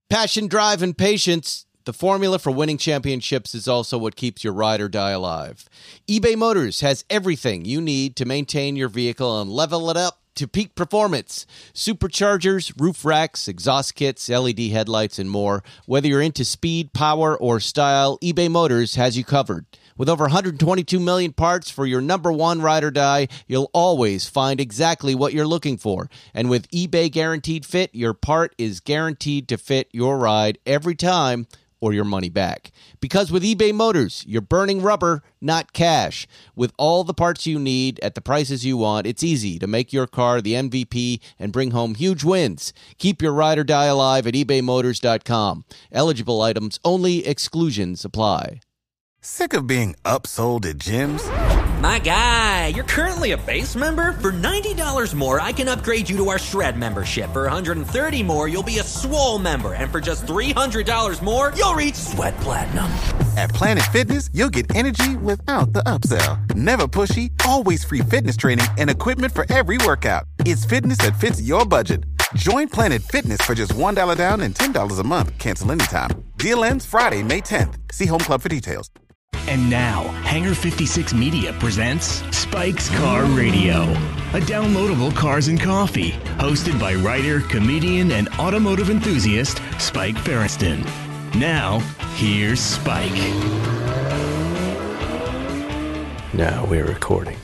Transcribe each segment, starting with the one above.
Passion, drive, and patience. The formula for winning championships is also what keeps your ride or die alive. eBay Motors has everything you need to maintain your vehicle and level it up to peak performance. Superchargers, roof racks, exhaust kits, LED headlights, and more. Whether you're into speed, power, or style, eBay Motors has you covered. With over 122 million parts for your number one ride or die, you'll always find exactly what you're looking for. And with eBay Guaranteed Fit, your part is guaranteed to fit your ride every time or your money back. Because with eBay Motors, you're burning rubber, not cash. With all the parts you need at the prices you want, it's easy to make your car the MVP and bring home huge wins. Keep your ride or die alive at ebaymotors.com. Eligible items only. Exclusions apply. Sick of being upsold at gyms? My guy, you're currently a base member. For $90 more, I can upgrade you to our Shred membership. For $130 more, you'll be a Swole member. And for just $300 more, you'll reach Sweat Platinum. At Planet Fitness, you'll get energy without the upsell. Never pushy, always free fitness training and equipment for every workout. It's fitness that fits your budget. Join Planet Fitness for just $1 down and $10 a month. Cancel anytime. Deal ends Friday, May 10th. See Home Club for details. And now, Hangar 56 Media presents Spike's Car Radio, a downloadable cars and coffee, hosted by writer, comedian, and automotive enthusiast Spike Feresten. Now, here's Spike. Now we're recording.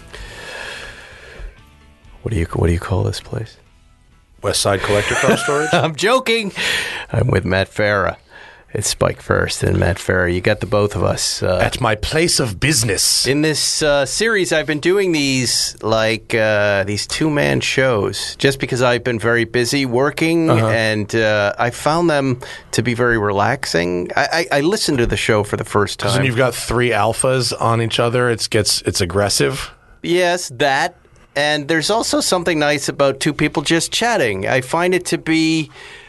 What do you call this place? West Side Collector Car Storage? I'm joking. I'm with Matt Farah. It's Spike first and Matt Farah. You got the both of us. At my place of business. In this series, I've been doing these these two-man shows just because I've been very busy working, and I found them to be very relaxing. I listened to the show for the first time. When you've got three alphas on each other, it's aggressive. Yes, that. And there's also something nice about two people just chatting. I found it to be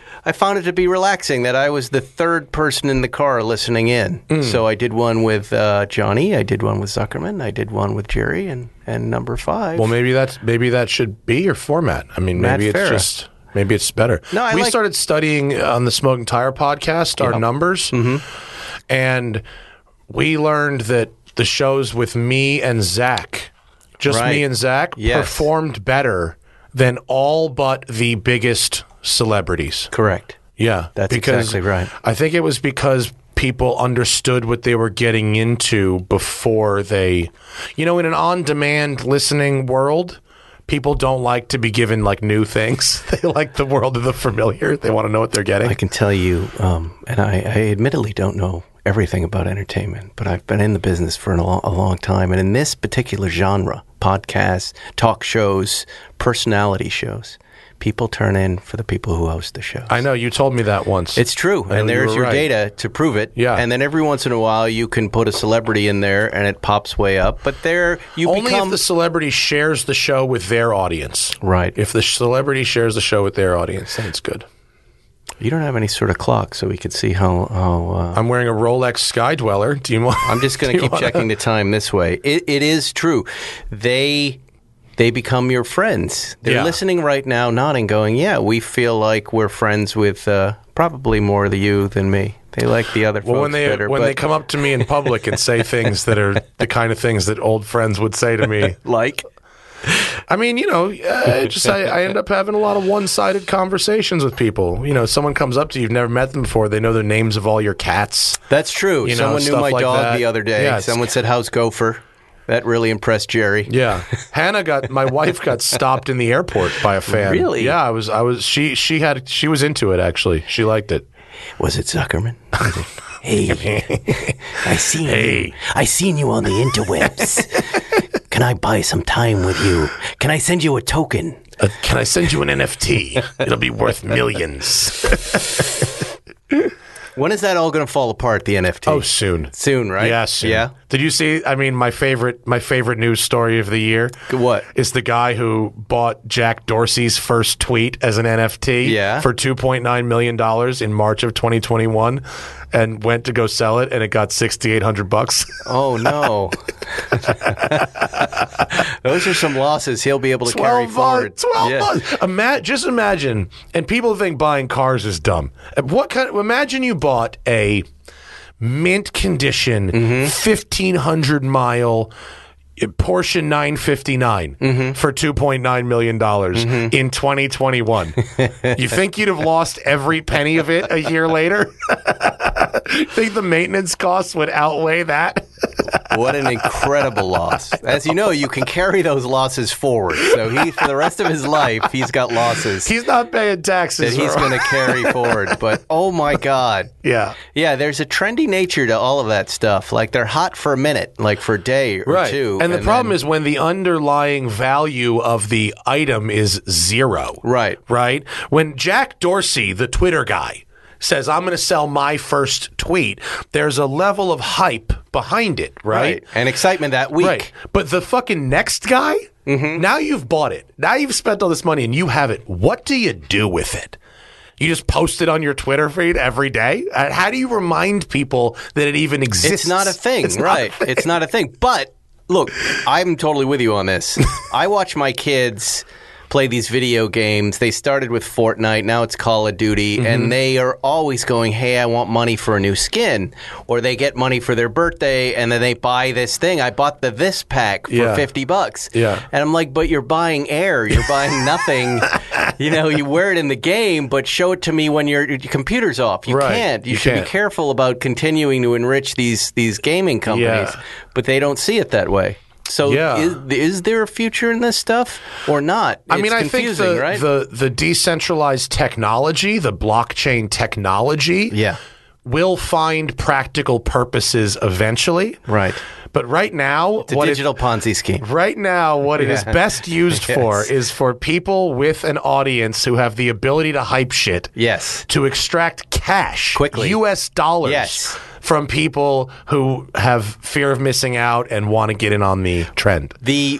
relaxing that I was the third person in the car listening in. So I did one with Johnny, I did one with Zuckerman, I did one with Jerry, and number 5. Well, maybe that should be your format. I mean, maybe it's better. No, we started studying on the Smoking Tire podcast our numbers, and we learned that the shows with me and Zach, me and Zach, performed better than all but the biggest celebrities. Correct. Yeah. That's exactly right. I think it was because people understood what they were getting into before they, in an on-demand listening world, people don't like to be given new things. They like the world of the familiar. They want to know what they're getting. I can tell you, and I admittedly don't know everything about entertainment, but I've been in the business for a long time. And in this particular genre, podcasts, talk shows, personality shows, people turn in for the people who host the shows. I know. You told me that once. It's true. And there's your data to prove it. Yeah. And then every once in a while, you can put a celebrity in there and it pops way up. But there you Only if the celebrity shares the show with their audience. Right. If the celebrity shares the show with their audience, then it's good. You don't have any sort of clock, so we could see how I'm wearing a Rolex Sky Dweller. Do you want? I'm just going to keep checking the time this way. It is true. They become your friends. They're listening right now, nodding, going, "Yeah, we feel like we're friends with probably more of you than me." They like the other folks better. When they come up to me in public and say things that are the kind of things that old friends would say to me, like. I mean, I end up having a lot of one-sided conversations with people. Someone comes up to you, you've never met them before, they know the names of all your cats. That's true. Someone knew my dog the other day. Yeah, someone said, "How's Gopher?" That really impressed Jerry. Yeah. My wife got stopped in the airport by a fan. Really? Yeah, she was into it, actually. She liked it. Was it Zuckerman? Hey, I seen you on the interwebs. Can I buy some time with you? Can I send you a token? Can I send you an NFT? It'll be worth millions. When is that all going to fall apart, the NFT? Oh, soon. Soon, right? Yeah, soon. Yeah? Did you see? I mean, my favorite news story of the year. What? Is the guy who bought Jack Dorsey's first tweet as an NFT for $2.9 million in March of 2021, and went to go sell it, and it got $6,800. Oh no! Those are some losses he'll be able to carry forward. 12 months. Just imagine. And people think buying cars is dumb. Imagine you bought a mint condition, 1,500 mile Porsche 959 for $2.9 million in 2021. You think you'd have lost every penny of it a year later? Think the maintenance costs would outweigh that? What an incredible loss. As you know, you can carry those losses forward. So for the rest of his life, he's got losses. He's not paying taxes. That he's going to carry forward. But, oh my God. Yeah. Yeah, there's a trendy nature to all of that stuff. Like, they're hot for a minute, like for a day or two. And the problem is when the underlying value of the item is zero. Right. Right? When Jack Dorsey, the Twitter guy, says, I'm going to sell my first tweet, there's a level of hype behind it, right? And excitement that week. Right. But the fucking next guy, now you've bought it. Now you've spent all this money and you have it. What do you do with it? You just post it on your Twitter feed every day? How do you remind people that it even exists? It's not a thing, It's not a thing. But, look, I'm totally with you on this. I watch my kids play these video games. They started with Fortnite, now it's Call of Duty, and they are always going, hey, I want money for a new skin. Or they get money for their birthday, and then they buy this thing. I bought this pack for $50. Yeah. And I'm like, but you're buying air. You're buying nothing. You wear it in the game, but show it to me when your computer's off. You can't. You should be careful about continuing to enrich these gaming companies. Yeah. But they don't see it that way. So is there a future in this stuff or not? I think the decentralized technology, the blockchain technology, will find practical purposes eventually. Right. But right now, it's a digital Ponzi scheme. Right now, what it is best used for is for people with an audience who have the ability to hype shit. Yes. To extract cash, quickly, U.S. dollars. Yes. From people who have fear of missing out and want to get in on the trend. The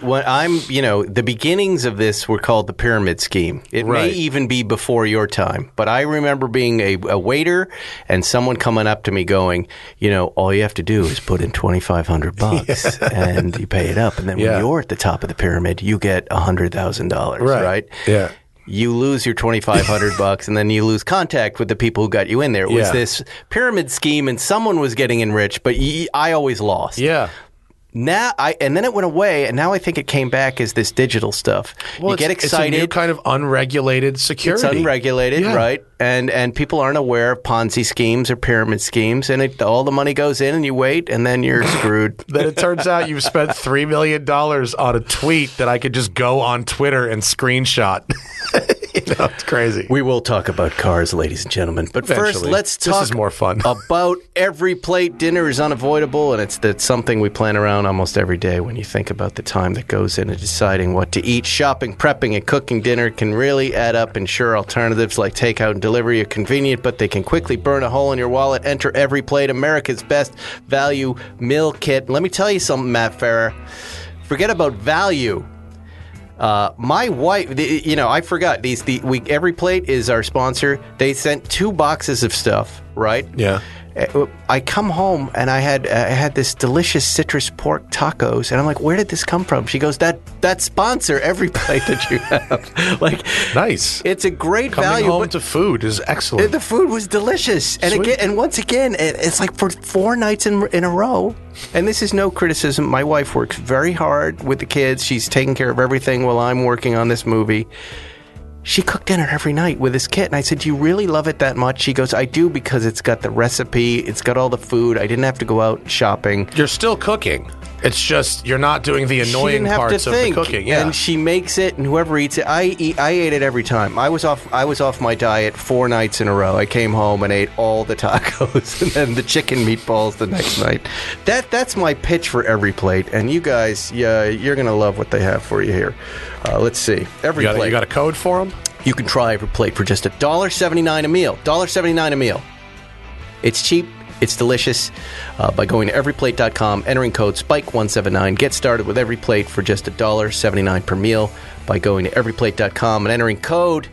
beginnings of this were called the pyramid scheme. It may even be before your time, but I remember being a waiter and someone coming up to me going, all you have to do is put in $2,500 and you pay it up, and then when you're at the top of the pyramid, you get $100,000, right? Yeah. You lose your $2,500 and then you lose contact with the people who got you in there. It was this pyramid scheme and someone was getting enriched, but I always lost. Yeah. And then it went away, and now I think it came back as this digital stuff. Well, you get excited. It's a new kind of unregulated security. It's unregulated, right? And people aren't aware of Ponzi schemes or pyramid schemes, and all the money goes in, and you wait, and then you're screwed. Then it turns out you've spent $3 million on a tweet that I could just go on Twitter and screenshot. It's crazy. We will talk about cars, ladies and gentlemen. But first, let's talk this is more fun. about every plate. Dinner is unavoidable, and it's something we plan around almost every day when you think about the time that goes into deciding what to eat. Shopping, prepping, and cooking dinner can really add up, and sure, alternatives like takeout and delivery are convenient, but they can quickly burn a hole in your wallet. Enter Every Plate, America's best value meal kit. Let me tell you something, Matt Farah. Forget about value. My wife, I forgot Every Plate is our sponsor. They sent 2 boxes of stuff, right? Yeah. I come home and I had this delicious citrus pork tacos, and I'm like, where did this come from? She goes, that sponsor Every Plate that you have. Like, nice. It's a great Coming value. Home to food is excellent. The food was delicious, and once again, it's like for 4 nights in a row. And this is no criticism. My wife works very hard with the kids. She's taking care of everything while I'm working on this movie. She cooked dinner every night with this kit. And I said, do you really love it that much? She goes, I do, because it's got the recipe. It's got all the food. I didn't have to go out shopping. You're still cooking. It's just you're not doing the annoying parts of the cooking. Yeah. And she makes it, and whoever eats it, I ate it every time. I was off my diet 4 nights in a row. I came home and ate all the tacos and then the chicken meatballs the next night. That's my pitch for Every Plate. And you guys, you're gonna love what they have for you here. Let's see. Every Plate. You got a code for them? You can try Every Plate for just $1.79 a meal. $1.79 a meal. It's cheap. It's delicious. By going to everyplate.com, entering code SPIKE179. Get started with Every Plate for just $1.79 per meal by going to everyplate.com and entering code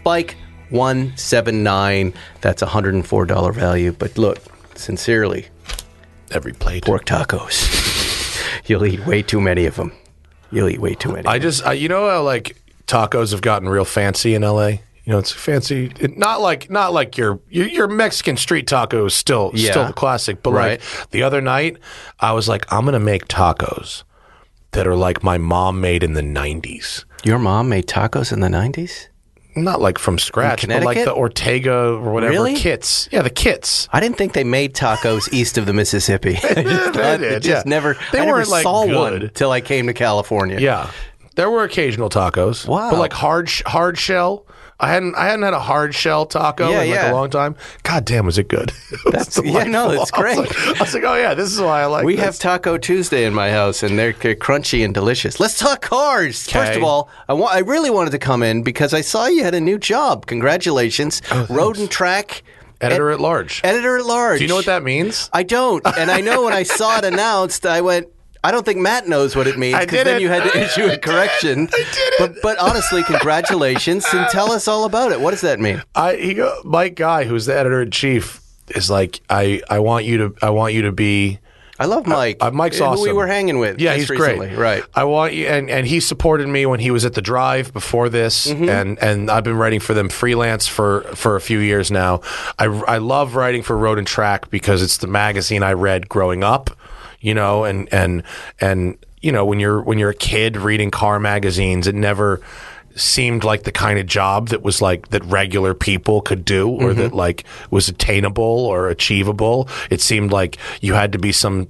SPIKE179. That's a $104 value. But look, sincerely, Every Plate. Pork tacos. You'll eat way too many of them. You'll eat way too many. You know how like tacos have gotten real fancy in LA? You know, it's fancy. Not like your Mexican street taco is still the classic. But like the other night, I was like, I'm gonna make tacos that are like my mom made in the 90s. Your mom made tacos in the 90s? Not like from scratch, but like the Ortega or whatever kits. Yeah, the kits. I didn't think they made tacos east of the Mississippi. They did. Never saw one till I came to California. Yeah, there were occasional tacos. Wow, but like hard shell. I hadn't had a hard shell taco in like a long time. God damn, was it good? It's great. I was like, oh yeah, this is why I like. We have Taco Tuesday in my house, and they're crunchy and delicious. Let's talk cars. Okay. First of all, I really wanted to come in because I saw you had a new job. Congratulations, Road and Track. Editor at large. Editor at large. Do you know what that means? I don't, and I know when I saw it announced, I went, I don't think Matt knows what it means because then you had to issue a correction. I did it. But honestly, congratulations and tell us all about it. What does that mean? Mike Guy, who's the editor in chief, is like, I want you to be. I love Mike. Mike's awesome. Who we were hanging with. Yeah, he's recently. great. Right. I want you, and he supported me when he was at the Drive before this, and I've been writing for them freelance for a few years now. I love writing for Road and Track because it's the magazine I read growing up. You know, and you know, when you're a kid reading car magazines, it never seemed like the kind of job that was like that regular people could do or that like was attainable or achievable. It seemed like you had to be some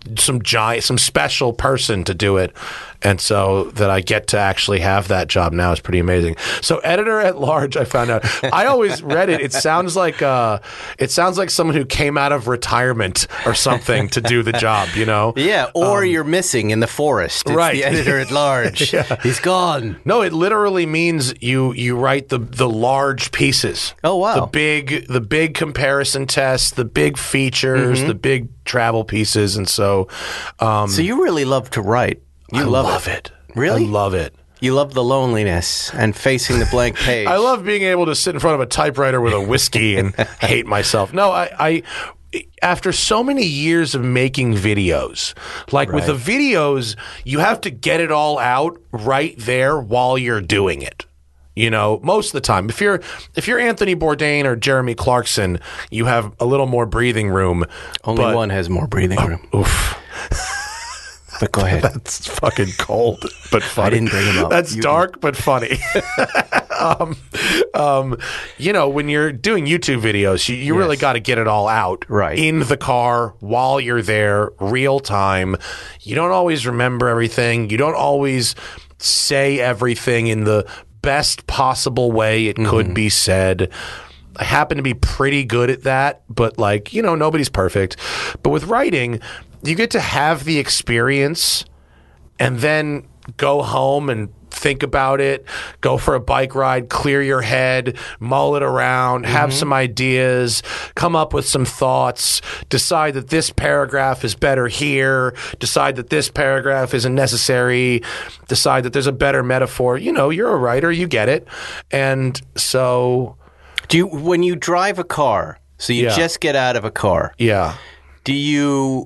special person to do it. And so that I get to actually have that job now is pretty amazing. So editor at large, I found out. I always read it. It sounds like someone who came out of retirement or something to do the job, you know? Yeah, or you're missing in the forest. It's right. The editor at large. Yeah. He's gone. No, it literally means you write the large pieces. Oh, wow. The big comparison tests, the big features, the big travel pieces. And so so you really love to write. I love it. Really? I love it. You love the loneliness and facing the blank page. I love being able to sit in front of a typewriter with a whiskey and hate myself. No, I after so many years of making videos, like with the videos, you have to get it all out right there while you're doing it. You know, most of the time, if you're Anthony Bourdain or Jeremy Clarkson, you have a little more breathing room. Only one has more breathing room. Oof. But go ahead. That's fucking cold, but funny. I didn't bring him up. That's dark, but funny. You know, when you're doing YouTube videos, you really got to get it all out in the car while you're there, real time. You don't always remember everything. You don't always say everything in the best possible way it could be said. I happen to be pretty good at that, but like, you know, nobody's perfect. But with writing, you get to have the experience and then go home and think about it, go for a bike ride, clear your head, mull it around, have some ideas, come up with some thoughts, decide that this paragraph is better here, decide that this paragraph isn't necessary, decide that there's a better metaphor. You know, you're a writer, you get it. And so... when you drive a car, so you just get out of a car. Yeah. Do you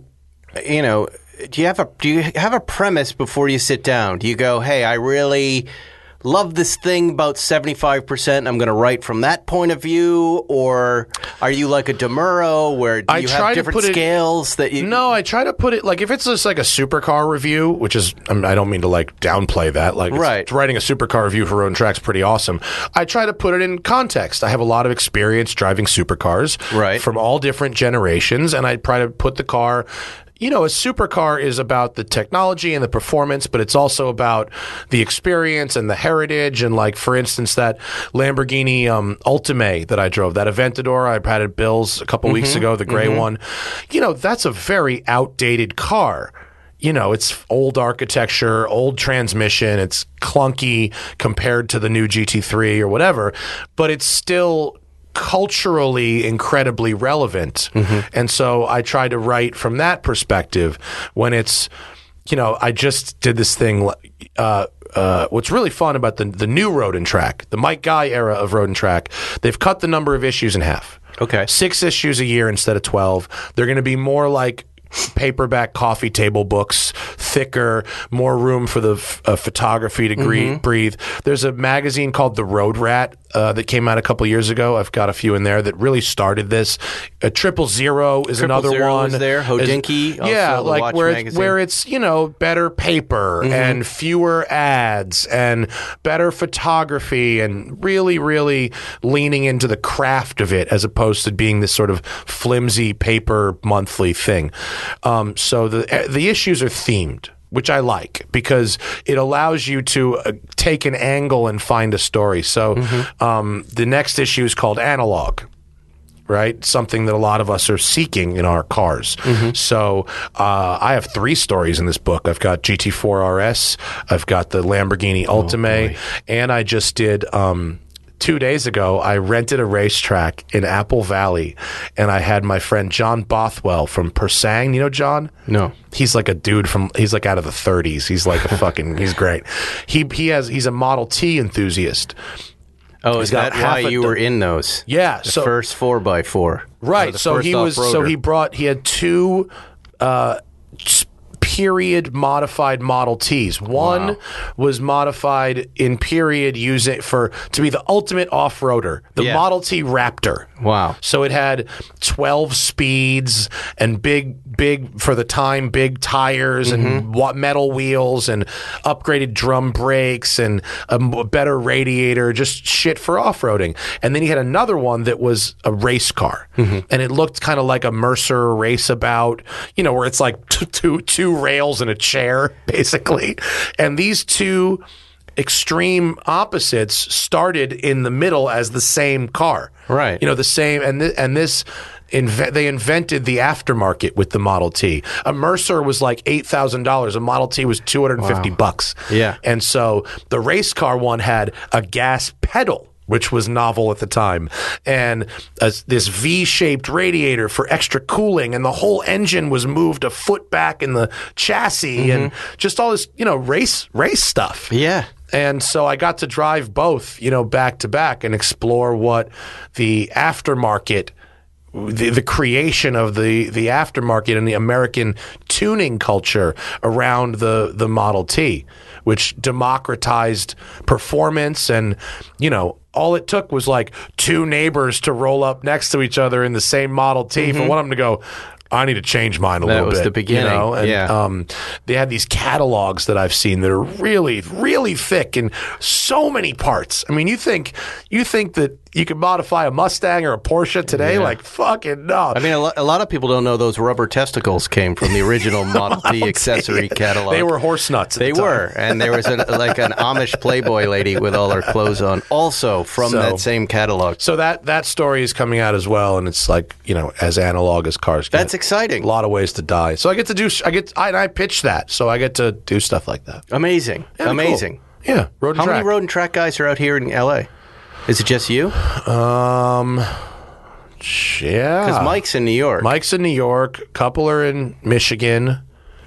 have a premise before you sit down? Do you go, hey, I really love this thing about 75%, I'm going to write from that point of view? Or are you like a DeMuro where you have different scales that you... No, I try to put it, like if it's just like a supercar review, which is, I don't mean to like downplay that. Like writing a supercar review for Road and Track's pretty awesome. I try to put it in context. I have a lot of experience driving supercars from all different generations, and I try to put the car... You know, a supercar is about the technology and the performance, but it's also about the experience and the heritage. And like, for instance, that Lamborghini Ultimate that I drove, that Aventador I had at Bill's a couple weeks ago, the gray one, you know, that's a very outdated car. You know, it's old architecture, old transmission, it's clunky compared to the new GT3 or whatever, but it's still culturally incredibly relevant. And so I try to write from that perspective when it's, I just did this thing. What's really fun about the new Road and Track, the Mike Guy era of Road and Track, they've cut the number of issues in half. Okay. 6 issues a year instead of 12. They're going to be more like paperback coffee table books, thicker, more room for the photography to breathe. There's a magazine called The Road Rat that came out a couple years ago. I've got a few in there that really started this. 000 is another one. Is there Hodinkee, yeah, like where it's better paper and fewer ads and better photography and really, really leaning into the craft of it as opposed to being this sort of flimsy paper monthly thing. So the issues are themed, which I like because it allows you to take an angle and find a story. So the next issue is called Analog, right? Something that a lot of us are seeking in our cars. So I have 3 stories in this book. I've got GT4 RS, I've got the Lamborghini Ultimate, and I just did... 2 days ago, I rented a racetrack in Apple Valley, and I had my friend John Bothwell from Persang. You know John? No. He's like a dude he's like out of the 30s. He's like a fucking, he's great. He's a Model T enthusiast. Oh, is that why you were in those? Yeah. The first 4x4. Right. So he had 2, period modified Model Ts. One was modified in period to be the ultimate off-roader, the Model T Raptor. Wow. So it had 12 speeds and big for the time, big tires and metal wheels and upgraded drum brakes and a better radiator, just shit for off-roading. And then he had another one that was a race car. And it looked kind of like a Mercer Raceabout, where it's like two rails and a chair, basically. And these 2 extreme opposites started in the middle as the same car. Right. The same, they invented the aftermarket with the Model T. A Mercer was like $8,000. A Model T was $250. Yeah. And so the race car one had a gas pedal, which was novel at the time, and this V-shaped radiator for extra cooling, and the whole engine was moved a foot back in the chassis, and just all this, race stuff. Yeah. And so I got to drive both, back to back and explore what the aftermarket, the creation of the aftermarket and the American tuning culture around the Model T, which democratized performance. And, all it took was like 2 neighbors to roll up next to each other in the same Model T for one of them to go, I need to change mine a little bit. That was the beginning. And, they had these catalogs that I've seen that are really, really thick and so many parts. I mean, you think that you can modify a Mustang or a Porsche today? Yeah. Like, fucking no. I mean, a lot of people don't know those rubber testicles came from the original Model T accessory catalog. They were horse nuts at the time. They were. And there was an Amish Playboy lady with all her clothes on, also from that same catalog. So that story is coming out as well, and it's like, as analog as cars get. That's exciting. A lot of ways to die. So I pitch that, so I get to do stuff like that. Amazing. Yeah, amazing. Cool. Yeah. How many Road and Track guys are out here in L.A.? Is it just you? Yeah. Because Mike's in New York. Couple are in Michigan.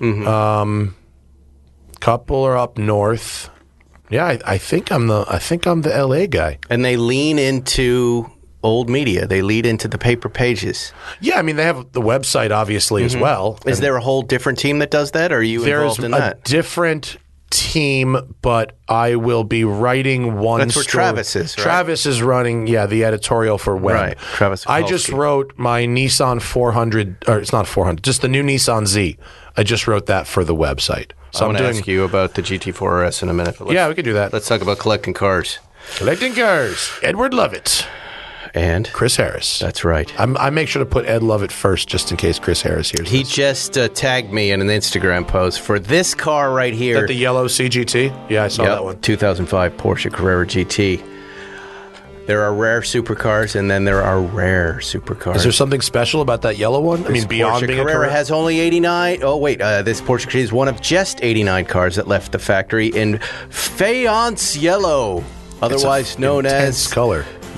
Couple are up north. Yeah, I think I'm the LA guy. And they lean into old media. They lead into the paper pages. Yeah, I mean, they have the website obviously as well. Is there a whole different team that does that, or are you involved in that? There's a different team, but I will be writing one. That's where Travis is, right? Travis is running, the editorial for web. Right, Travis. I just wrote my Nissan 400, or it's not 400, just the new Nissan Z. I just wrote that for the website. So I'm going to ask you about the GT4 RS in a minute. Yeah, we can do that. Let's talk about collecting cars. Collecting cars. Edward Lovett. And Chris Harris. That's right. I make sure to put Ed Lovett first just in case Chris Harris hears He just tagged me in an Instagram post for this car right here. Is that the yellow CGT? Yeah, I saw that one. 2005 Porsche Carrera GT. There are rare supercars, and then there are rare supercars. Is there something special about that yellow one? This beyond Porsche being Carrera a Carrera has only 89. Oh, wait. This Porsche Carrera is one of just 89 cars that left the factory in Faience Yellow, otherwise known as color.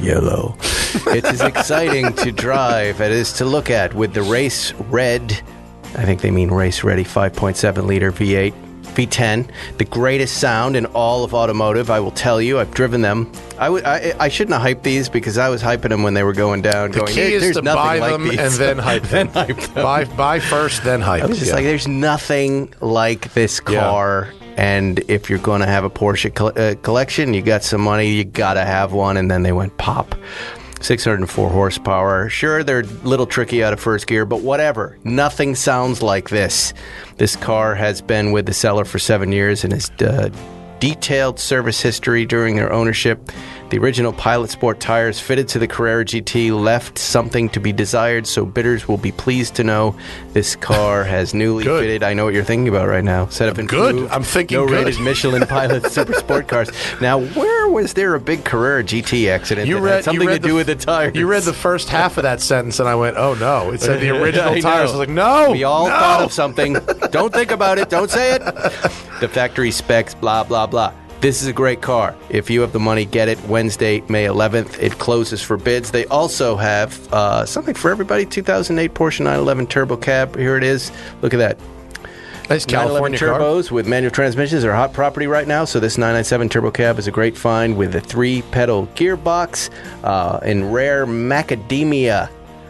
yellow. It's as exciting to drive as it is to look at with the Race Red, I think they mean Race Ready 5.7 liter V8. V10, the greatest sound in all of automotive. I will tell you, I've driven them. I shouldn't have hyped these because I was hyping them when they were going down. The key is to buy them and then hype them. Buy first, then hype. I was just like, there's nothing like this car. Yeah. And if you're going to have a Porsche collection, you got some money, you got to have one. And then they went pop. 604 horsepower. Sure, they're a little tricky out of first gear, but whatever. Nothing sounds like this. This car has been with the seller for 7 years and has detailed service history during their ownership. The original Pilot Sport tires fitted to the Carrera GT left something to be desired, so bidders will be pleased to know this car has newly fitted. I know what you're thinking about right now. Setup improved. Good. I'm thinking no-rated Michelin Pilot Super Sport cars. Now, where was there a big Carrera GT accident that had something to do with the tires? You read the first half of that sentence, and I went, oh, no. It said the original tires. I was like, no. We all thought of something. Don't think about it. Don't say it. The factory specs, blah, blah, blah. This is a great car. If you have the money, get it. Wednesday, May 11th. It closes for bids. They also have something for everybody. 2008 Porsche 911 Turbo Cab. Here it is. Look at that. Nice California turbos with manual transmissions are hot property right now. So this 997 Turbo Cab is a great find with a 3-pedal gearbox in rare macadamia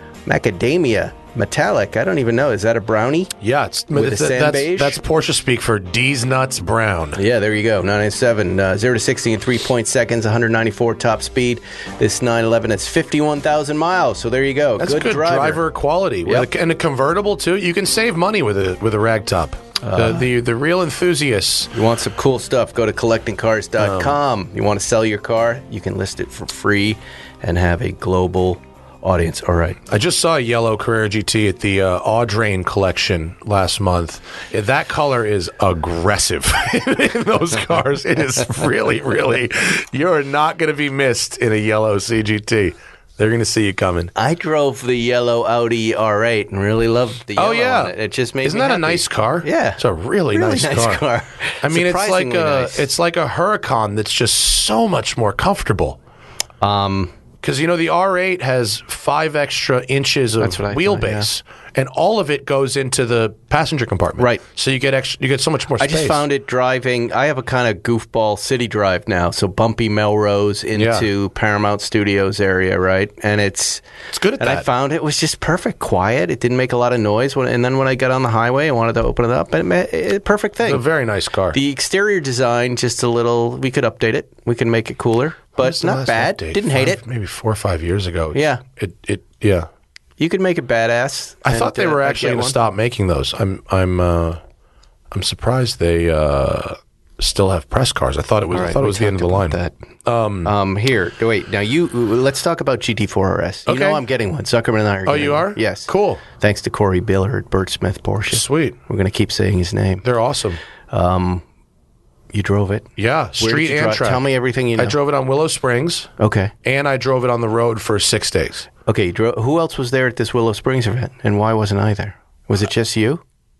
metallic. I don't even know. Is that a brownie? Yeah, it's sand beige? That's Porsche speak for D's Nuts Brown. Yeah, there you go. 997, 0 to 60 in 3 seconds, 194 top speed. This 911 is 51,000 miles. So there you go. That's good driver quality. Yep. And a convertible too. You can save money with a rag top. The real enthusiasts. You want some cool stuff? Go to collectingcars.com. You want to sell your car? You can list it for free and have a global audience. All right. I just saw a yellow Carrera GT at the Audrain collection last month. That color is aggressive in those cars. It is really, really, you're not going to be missed in a yellow CGT. They're going to see you coming. I drove the yellow Audi R8 and really loved the yellow on it. It just made Isn't me that happy. A nice car? Yeah. It's a really nice car. I mean, it's like a Huracan that's just so much more comfortable. Because, the R8 has 5 extra inches of wheelbase, and all of it goes into the passenger compartment. Right. So you get so much more space. I just found it driving. I have a kind of goofball city drive now, so bumpy Melrose into Paramount Studios area, right? And it's good at that. And I found it was just perfect, quiet. It didn't make a lot of noise. And then when I got on the highway, I wanted to open it up, and perfect thing. It's a very nice car. The exterior design, just a little, we could update it. We can make it cooler. But not bad. Update? Didn't hate it. Maybe 4 or 5 years ago. Yeah. Yeah. You could make it badass. I thought they were actually going to stop making those. I'm surprised they still have press cars. I thought it was the end of the line. Here, wait. Now let's talk about GT4 RS. You know I'm getting one. Zuckerman and I are. Oh, you are? Yes. Cool. Thanks to Corey Biller at Burt Smith Porsche. Sweet. We're going to keep saying his name. They're awesome. You drove it? Yeah, street and track. Tell me everything you know. I drove it on Willow Springs. Okay. And I drove it on the road for 6 days. Okay, who else was there at this Willow Springs event, and why wasn't I there? Was it just you?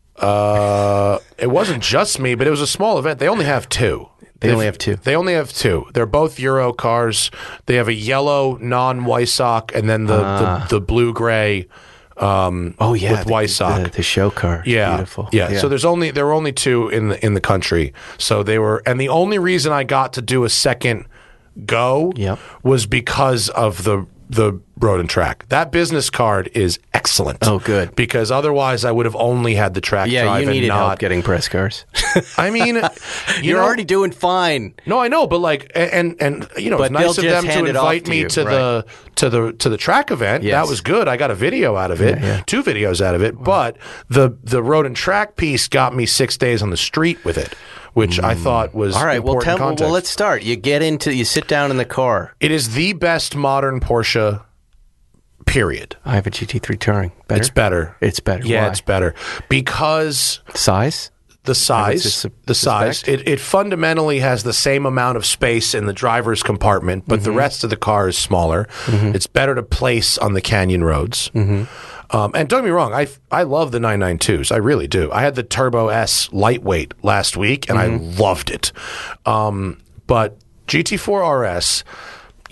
It wasn't just me, but it was a small event. They only have 2. They only have 2. They only have 2. They're both Euro cars. They have a yellow non-Weissach and then the blue-gray with Weissach. The show car. Yeah. Beautiful. Yeah. So there were only 2 in the country. So they were, and the only reason I got to do a second go was because of the road and track. That business card is excellent. Oh, good. Because otherwise I would have only had the track drive. Yeah, you needed and not help getting press cars. I mean, you're already doing fine. No, I know, but and it's nice of them to invite me to the track event. Yes. That was good. I got a video out of it, 2 videos out of it. Wow. But the road and track piece got me 6 days on the street with it, which I thought was all right. important context. Well, let's start. You sit down in the car. It is the best modern Porsche. Period. I have a GT3 Touring. Better? It's better. It's better. Yeah, Why? it's better because size. The size. It fundamentally has the same amount of space in the driver's compartment, but the rest of the car is smaller. Mm-hmm. It's better to place on the canyon roads. Mm-hmm. And don't get me wrong, I love the 992s. I really do. I had the Turbo S lightweight last week, and I loved it. But GT4 RS,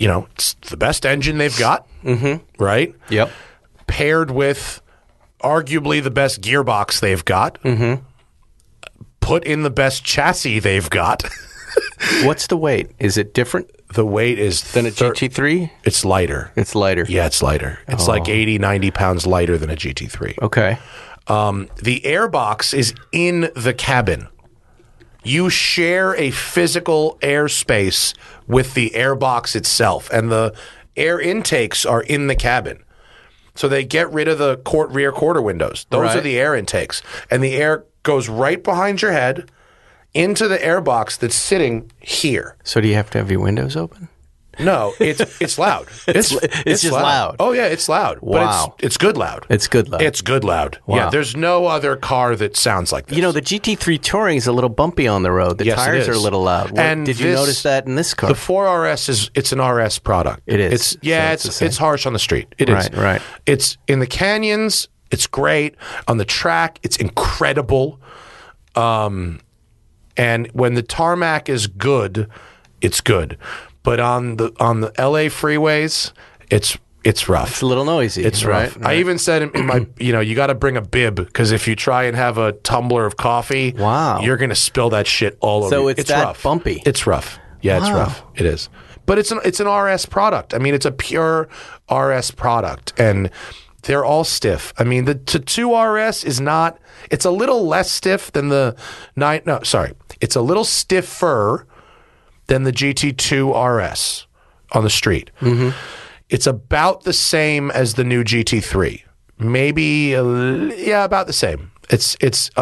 it's the best engine they've got, right? Yep. Paired with arguably the best gearbox they've got, put in the best chassis they've got. What's the weight? Is it different? The weight is... Than a GT3? It's lighter. It's lighter. Yeah, it's lighter. It's like 80, 90 pounds lighter than a GT3. Okay. The airbox is in the cabin. You share a physical airspace with the airbox itself, and the air intakes are in the cabin. So they get rid of the rear quarter windows. Those are the air intakes. And the air goes right behind your head into the airbox that's sitting here. So do you have to have your windows open? No, it's loud. It's just loud. Oh, yeah, it's loud. Wow. But it's good loud. It's good loud. It's good loud. Wow. Yeah, there's no other car that sounds like this. The GT3 Touring is a little bumpy on the road. The Yes, tires it is. are a little loud. Did you notice that in this car? The 4RS it's an RS product. It is. It's harsh on the street. It is. Right. It's in the canyons, it's great. On the track, it's incredible. And when the tarmac is good, it's good. But on the LA freeways, it's rough. It's a little noisy. It's rough. Right. I even said in my, you got to bring a bib because if you try and have a tumbler of coffee, you're going to spill that shit all over. So you. it's that rough. bumpy. It's rough. Yeah, it's rough. It is. But it's an RS product. I mean, it's a pure RS product, and they're all stiff. I mean, the 2RS is not. It's a little less stiff than the 9. No, sorry. It's a little stiffer than the GT2 RS on the street. It's about the same as the new GT3. Maybe, about the same. It's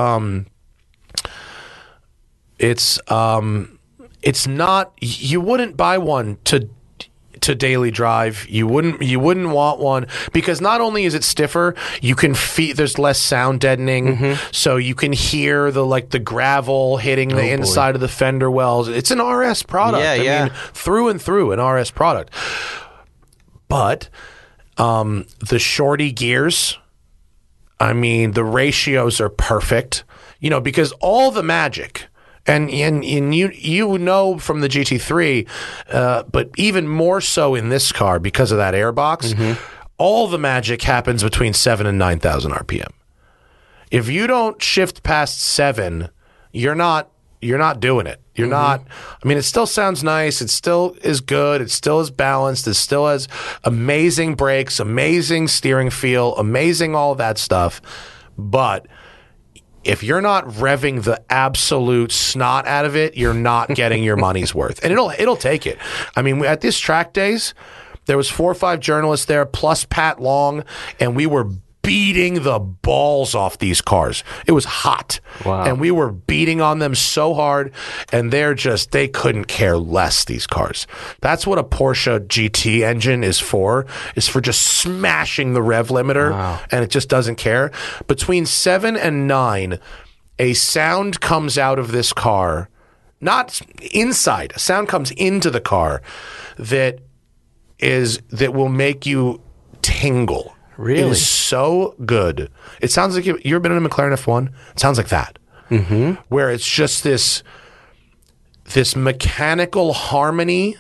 not. You wouldn't buy one to daily drive. You wouldn't want one because not only is it stiffer, you can there's less sound deadening, so you can hear the gravel hitting the inside of the fender wells. It's an RS product. I mean, through and through an RS product. But the shorty gears, I mean, the ratios are perfect. Because all the magic. And you know from the GT3, but even more so in this car because of that airbox, all the magic happens between 7 and 9,000 RPM. If you don't shift past 7, you're not doing it. You're not. I mean, it still sounds nice. It still is good. It still is balanced. It still has amazing brakes, amazing steering feel, amazing all of that stuff. But if you're not revving the absolute snot out of it, you're not getting your money's worth. And it'll take it. I mean, at this track days, there was 4 or 5 journalists there, plus Pat Long, and we were beating the balls off these cars. It was hot. Wow. And we were beating on them so hard, and they couldn't care less, these cars. That's what a Porsche GT engine is for just smashing the rev limiter, and it just doesn't care. Between 7 and 9, a sound comes out of this car, not inside, a sound comes into the car that will make you tingle. Really? It is so good. It sounds like you ever been in a McLaren F1? It sounds like that. Where it's just this mechanical harmony,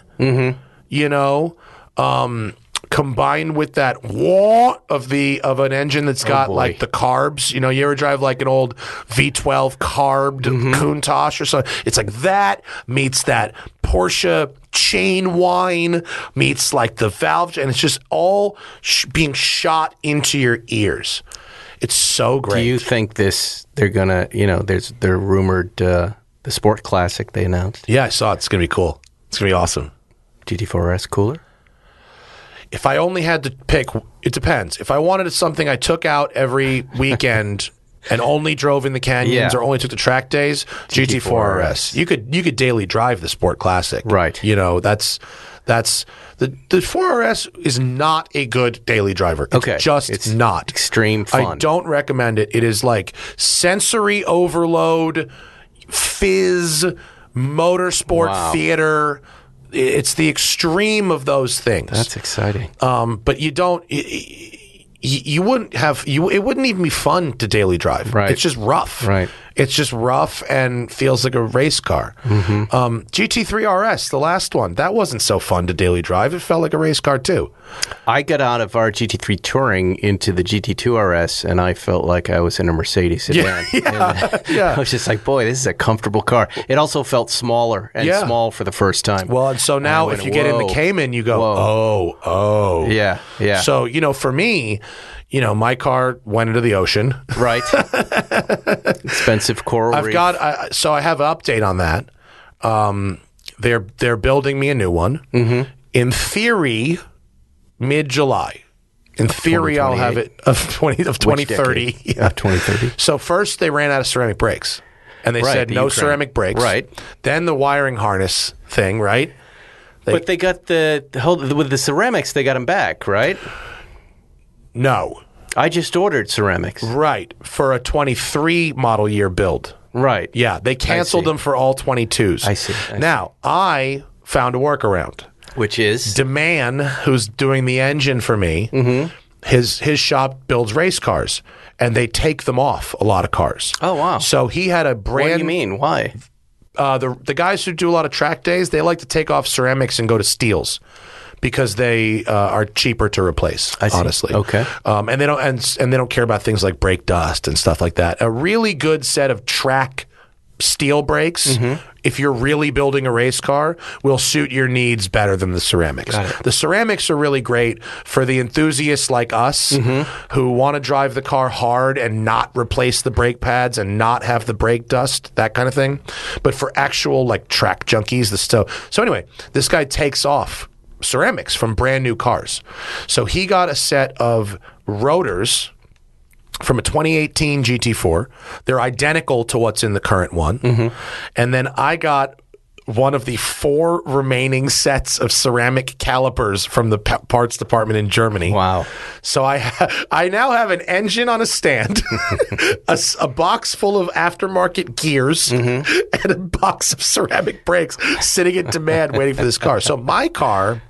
combined with that wah of an engine that's got like the carbs. You ever drive like an old V12 carbed Countach or something? It's like that meets that Porsche chain whine meets like the valve, and it's just all being shot into your ears. It's so great. Do you think they're gonna, they're rumored the Sport Classic they announced? Yeah, I saw it. It's gonna be cool. It's gonna be awesome. GT4RS cooler? If I only had to pick, it depends. If I wanted something I took out every weekend and only drove in the canyons or only took the track days, GT4RS. You could daily drive the Sport Classic. Right. That's the 4RS is not a good daily driver. It's not. Extreme fun. I don't recommend it. It is like sensory overload, fizz, motorsport theater. It's the extreme of those things. That's exciting. But you don't. You wouldn't have. It wouldn't even be fun to daily drive. Right. It's just rough. Right. It's just rough and feels like a race car. GT3 RS, the last one, that wasn't so fun to daily drive. It felt like a race car too. I got out of our GT3 Touring into the GT2 RS, and I felt like I was in a Mercedes sedan. Yeah. I was just like, boy, this is a comfortable car. It also felt smaller and small for the first time. Well, and so now if you get in the Cayman, you go, oh. Yeah. So, for me, my car went into the ocean. Right. Expensive coral reef. So I have an update on that. They're building me a new one. Mm-hmm. In theory, mid-July. In theory, I'll have it of 2030. Yeah, 2030. So first, they ran out of ceramic brakes. And they said no ceramic brakes. Right. Then the wiring harness thing, right? But they got with the ceramics, they got them back, right? No. I just ordered ceramics. Right. For a 23 model year build. Right. Yeah. They canceled them for all 22s. I see. Now, I found a workaround. Which is? DeMann, who's doing the engine for me, his shop builds race cars, and they take them off a lot of cars. Oh, wow. So he had a brand... What do you mean? Why? The guys who do a lot of track days, they like to take off ceramics and go to steels because they are cheaper to replace, honestly. Okay. And they don't care about things like brake dust and stuff like that. A really good set of track steel brakes, if you're really building a race car, will suit your needs better than the ceramics. The ceramics are really great for the enthusiasts like us who want to drive the car hard and not replace the brake pads and not have the brake dust, that kind of thing. But for actual like track junkies, so anyway, this guy takes off ceramics from brand new cars. So he got a set of rotors from a 2018 GT4. They're identical to what's in the current one. And then I got one of the 4 remaining sets of ceramic calipers from the parts department in Germany. Wow. So I now have an engine on a stand, a box full of aftermarket gears, and a box of ceramic brakes sitting at demand waiting for this car. So my car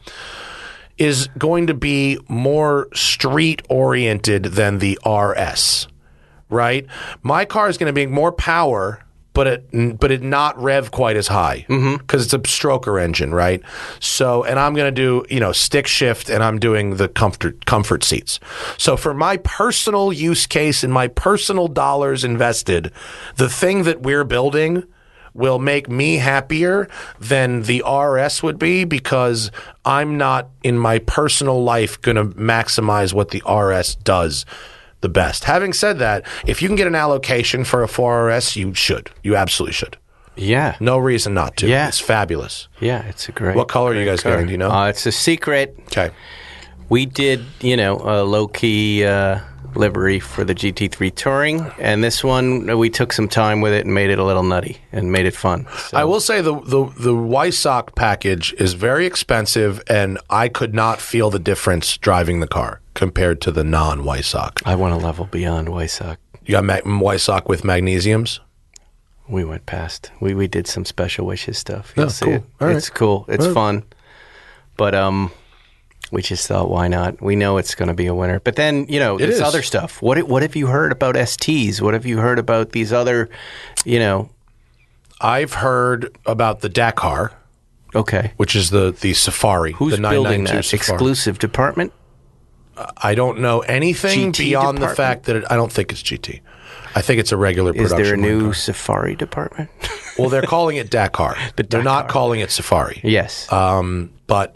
is going to be more street-oriented than the RS, right? My car is going to be more power, but it not rev quite as high because it's a stroker engine, right? So, and I'm going to do, stick shift, and I'm doing the comfort seats. So for my personal use case and my personal dollars invested, the thing that we're building will make me happier than the RS would be because I'm not in my personal life going to maximize what the RS does the best. Having said that, if you can get an allocation for a 4RS, you should. You absolutely should. Yeah. No reason not to. Yeah. It's fabulous. Yeah, it's a great... What color are you guys getting? Do you know? It's a secret. Okay. We did, a low-key livery for the GT3 Touring, and this one, we took some time with it and made it a little nutty and made it fun. So. I will say the Weissach package is very expensive, and I could not feel the difference driving the car compared to the non-Weissach. I want to level beyond Weissach. You got Weissach with magnesiums? We went past. We did some special wishes stuff. You'll see cool. it. All it's right. cool. It's fun. But we just thought, why not? We know it's going to be a winner. But then, there's other stuff. What have you heard about STs? What have you heard about these other, I've heard about the Dakar. Okay. Which is the Safari. Who's the building that? Safari. Exclusive department? I don't know anything GT beyond department? the fact that I don't think it's GT. I think it's a regular production. Is there a new car. Safari department? Well, they're calling it Dakar. They're not calling it Safari. Yes. But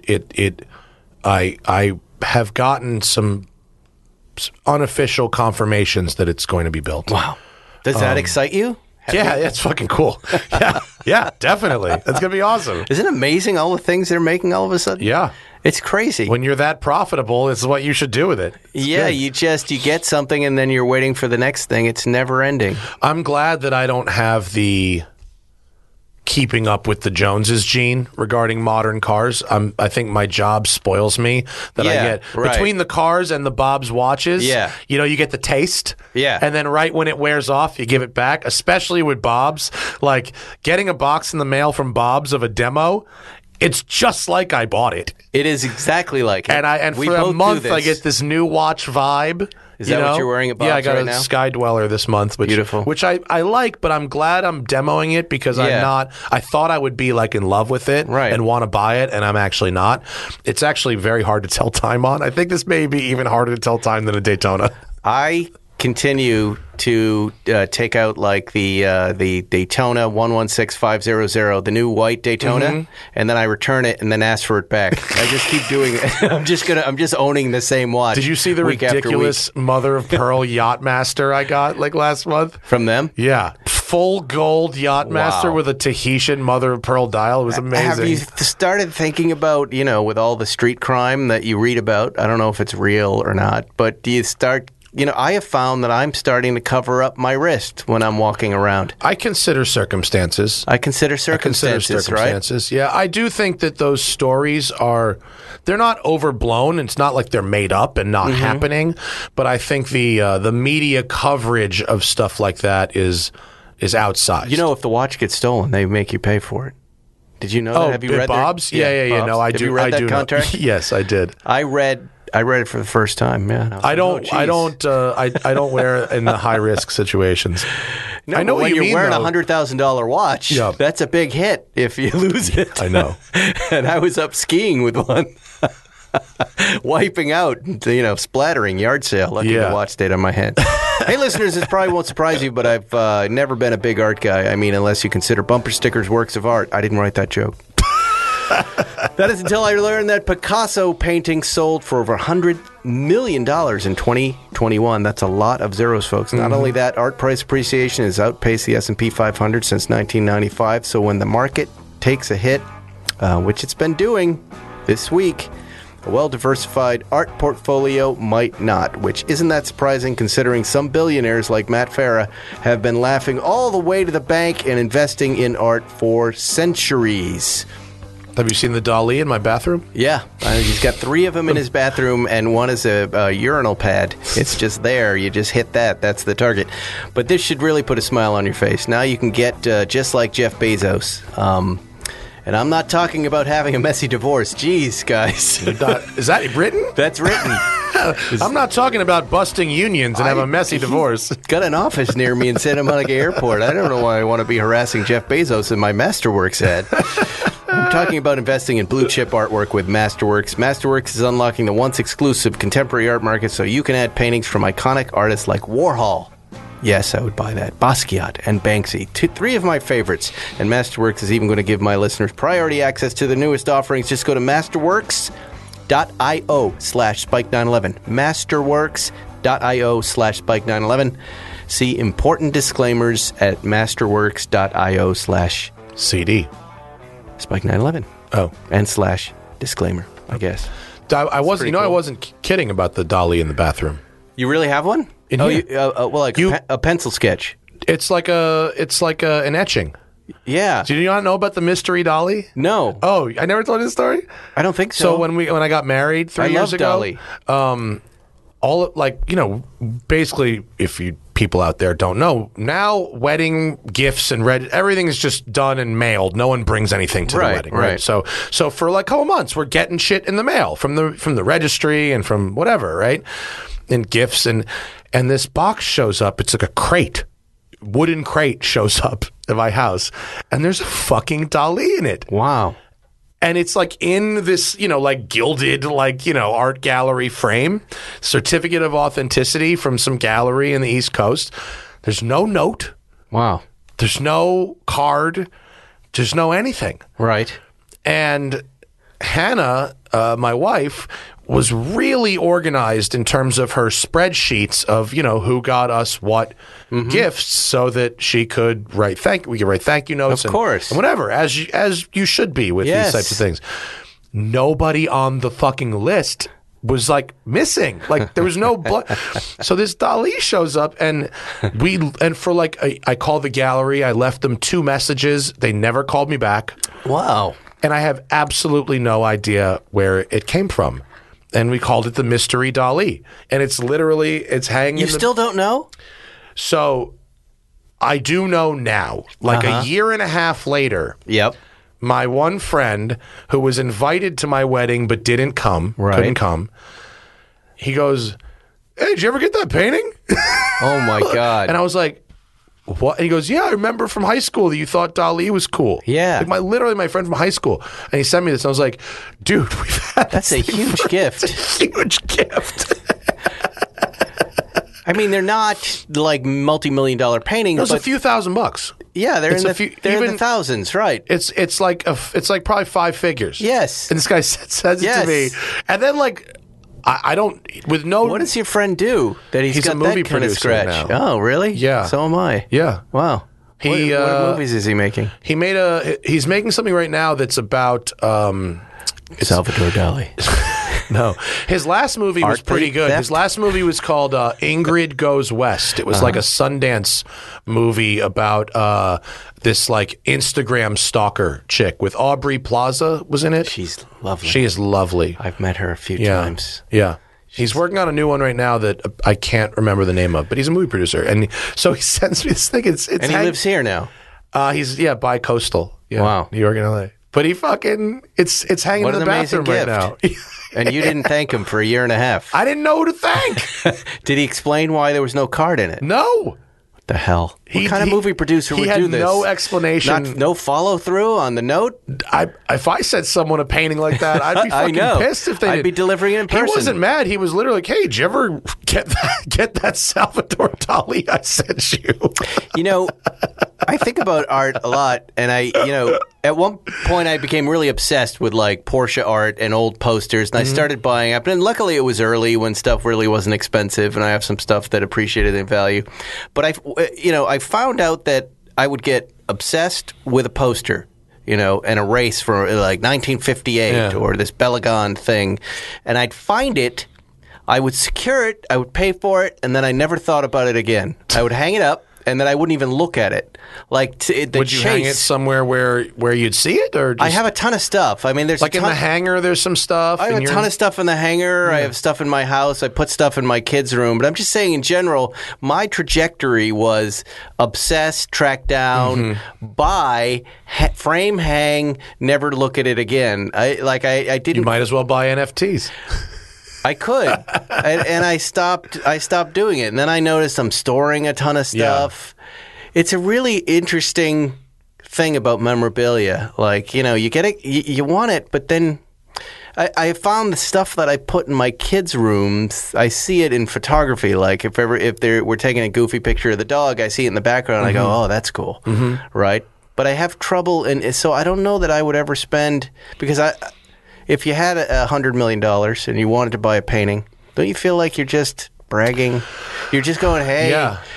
I have gotten some unofficial confirmations that it's going to be built. Wow. Does that excite you? Yeah, it's fucking cool. Yeah, definitely. That's going to be awesome. Isn't it amazing all the things they're making all of a sudden? Yeah. It's crazy. When you're that profitable, it's what you should do with it. It's you get something and then you're waiting for the next thing. It's never ending. I'm glad that I don't have the keeping up with the Joneses gene regarding modern cars. I think my job spoils me that I get between the cars and the Bob's watches. Yeah. You get the taste. Yeah. And then right when it wears off, you give it back, especially with Bob's. Like getting a box in the mail from Bob's of a demo, it's just like I bought it. It is exactly like it. And for a month, I get this new watch vibe. Is that what you're wearing at Bob's Yeah, I got right a now? Sky Dweller this month. Beautiful. Which I like, but I'm glad I'm demoing it because I'm not. I thought I would be like in love with it and want to buy it, and I'm actually not. It's actually very hard to tell time on. I think this may be even harder to tell time than a Daytona. I continue to take out like the Daytona 116500, the new white Daytona, and then I return it and then ask for it back. I just keep doing it. I'm just owning the same watch. Did you see the ridiculous mother of pearl Yachtmaster I got like last month from them? Yeah. Full gold Yachtmaster with a Tahitian mother of pearl dial. It was amazing. Have you started thinking about, with all the street crime that you read about? I don't know if it's real or not, but do you start... I have found that I'm starting to cover up my wrist when I'm walking around. I consider circumstances. Right? Yeah, I do think that those stories they're not overblown. It's not like they're made up and not happening. But I think the media coverage of stuff like that is outsized. If the watch gets stolen, they make you pay for it. Did you know that? Have you read Bob's? Yeah. Bob's. No, I do. Have you read that do contract? Yes, I did. I read it for the first time. Yeah, I don't wear in the high risk situations. No, I know when what you you're mean, wearing though. $100,000 watch. Yep. That's a big hit if you lose it. I know. And I was up skiing with one, wiping out, splattering, yard sale. Lucky the watch stayed on my hand. Hey, listeners, this probably won't surprise you, but I've never been a big art guy. I mean, unless you consider bumper stickers works of art. I didn't write that joke. That is until I learned that Picasso paintings sold for over $100 million in 2021. That's a lot of zeros, folks. Not only that, art price appreciation has outpaced the S&P 500 since 1995. So when the market takes a hit, which it's been doing this week, a well-diversified art portfolio might not, which isn't that surprising considering some billionaires like Matt Farah have been laughing all the way to the bank and investing in art for centuries. Have you seen the Dali in my bathroom? Yeah. He's got 3 of them in his bathroom, and one is a urinal pad. It's just there. You just hit that. That's the target. But this should really put a smile on your face. Now you can get just like Jeff Bezos. And I'm not talking about having a messy divorce. Jeez, guys. Is that written? That's written. I'm not talking about busting unions and have a messy divorce. Got an office near me in Santa Monica Airport. I don't know why I want to be harassing Jeff Bezos in my Masterworks ad. I'm talking about investing in blue-chip artwork with Masterworks. Masterworks is unlocking the once exclusive contemporary art market so you can add paintings from iconic artists like Warhol. Yes, I would buy that. Basquiat and Banksy. 3 of my favorites. And Masterworks is even going to give my listeners priority access to the newest offerings. Just go to masterworks.io/Spike911. Masterworks.io/Spike911. See important disclaimers at masterworks.io/CD. Spike911. Oh. And /disclaimer, I guess. I wasn't kidding about the Dali in the bathroom. You really have one? A pencil sketch. It's like an etching. Yeah. Do you not know about the mystery Dali? No. Oh, I never told you the story? I don't think so. So when I got married 3 years ago, Dali. Basically, if you people out there don't know, now wedding gifts and everything is just done and mailed. No one brings anything to the wedding, right? So for like a couple months, we're getting shit in the mail from the registry and from whatever, right? And gifts and this box shows up. It's like a crate, wooden crate shows up at my house, and there's a fucking Dali in it. Wow. And it's like in this, gilded, art gallery frame, certificate of authenticity from some gallery in the East Coast. There's no note. Wow. There's no card. There's no anything. Right. And Hannah, my wife, was really organized in terms of her spreadsheets of, who got us what gifts so that she could we could write thank you notes. Of course. And whatever, as you should be with these types of things. Nobody on the fucking list was missing. There was no blood. So this Dali shows up and I called the gallery. I left them 2 messages. They never called me back. Wow. And I have absolutely no idea where it came from. And we called it the Mystery Dali. And it's hanging You still don't know? So I do know now. A year and a half later. Yep. My one friend who was invited to my wedding but couldn't come, he goes, hey, did you ever get that painting? Oh, my God. And I was like, what? And he goes, yeah, I remember from high school that you thought Dali was cool. Yeah. Like literally my friend from high school. And he sent me this. And I was like, dude, we've had That's a huge gift. That's a huge gift. I mean, they're not like multi-million-dollar paintings. It was a few $1,000. Yeah, they're in the thousands, right? It's like probably 5 figures. Yes. And this guy says it to me. And then like, I don't, with no... What does your friend do that he's got a movie that kind of producer scratch? now. Oh, really? Yeah. So am I. Yeah. Wow. What movies is he making? He's making something right now that's about... Salvador Dali. No. His last movie was pretty good. Theft? His last movie was called Ingrid Goes West. It was like a Sundance movie about this like Instagram stalker chick with Aubrey Plaza was in it. She's lovely. She is lovely. I've met her a few times. Yeah. He's working on a new one right now that I can't remember the name of, but he's a movie producer. And so he sends me this thing. And he lives here now? He's, bi-coastal. Yeah, wow. New York and LA. But he fucking, it's hanging in the bathroom right now. And you didn't thank him for a year and a half. I didn't know who to thank. Did he explain why there was no card in it? No. What the hell? What kind of movie producer would do this? He had no explanation. No follow-through on the note? If I sent someone a painting like that, I'd be fucking pissed if they did. I'd be delivering it in person. He wasn't mad. He was literally like, hey, did you ever get that Salvador Dali I sent you? You know, I think about art a lot, and at one point I became really obsessed with like Porsche art and old posters, and I started buying up. And luckily it was early when stuff really wasn't expensive, and I have some stuff that appreciated in value. But I found out that I would get obsessed with a poster, and a race for like 1958 or this Belagon thing, and I'd find it, I would secure it, I would pay for it, and then I never thought about it again. I would hang it up, and then I wouldn't even look at it. Like would you hang it somewhere where you'd see it, or I have a ton of stuff. I mean, there's like in the hangar. There's some stuff. I have a ton of stuff in the hangar. Yeah. I have stuff in my house. I put stuff in my kids' room. But I'm just saying, in general, my trajectory was obsess, track down, buy, frame, hang, never look at it again. I didn't. You might as well buy NFTs. I could, and I stopped doing it. And then I noticed I'm storing a ton of stuff. Yeah. It's a really interesting thing about memorabilia. Like, you get it, you want it, but then I found the stuff that I put in my kids' rooms, I see it in photography. Like if we're taking a goofy picture of the dog, I see it in the background, and I go, oh, that's cool, right? But I have trouble, and so I don't know that I would ever spend, because if you had $100 million and you wanted to buy a painting, don't you feel like you're just bragging? You're just going, hey,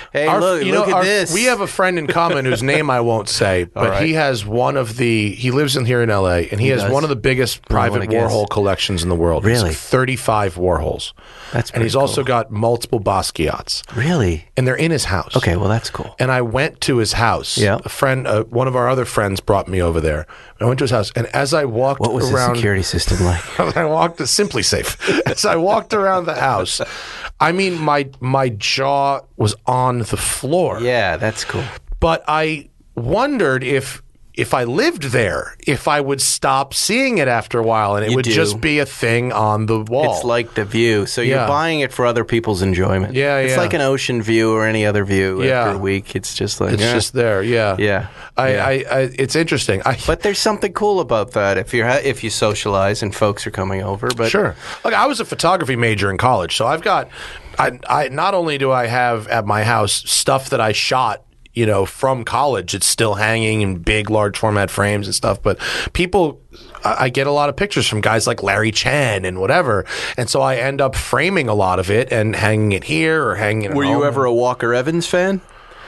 look at this. We have a friend in common whose name I won't say, but he has he lives here in LA, and he has one of the biggest private Warhol collections in the world. Really? It's 35 Warhols. And he's also got multiple Basquiats. Really? And they're in his house. Okay, well, that's cool. And I went to his house. Yeah. A friend, one of our other friends brought me over there. I went to his house, and as I walked around... What was the security system like? I walked Simply Safe. As I walked around the house, I mean, my jaw was on the floor. Yeah, that's cool. But I wondered if I lived there, if I would stop seeing it after a while, and it would just be a thing on the wall. It's like the view. So you're buying it for other people's enjoyment. Yeah, it's like an ocean view or any other view after a week. It's just like... It's just there, Yeah. It's interesting. But there's something cool about that if you socialize and folks are coming over. But sure. Look, I was a photography major in college, so I've got... I not only do I have at my house stuff that I shot, from college, it's still hanging in big, large format frames and stuff. But I get a lot of pictures from guys like Larry Chen and whatever. And so I end up framing a lot of it and hanging it here or hanging it at home. Were you ever a Walker Evans fan?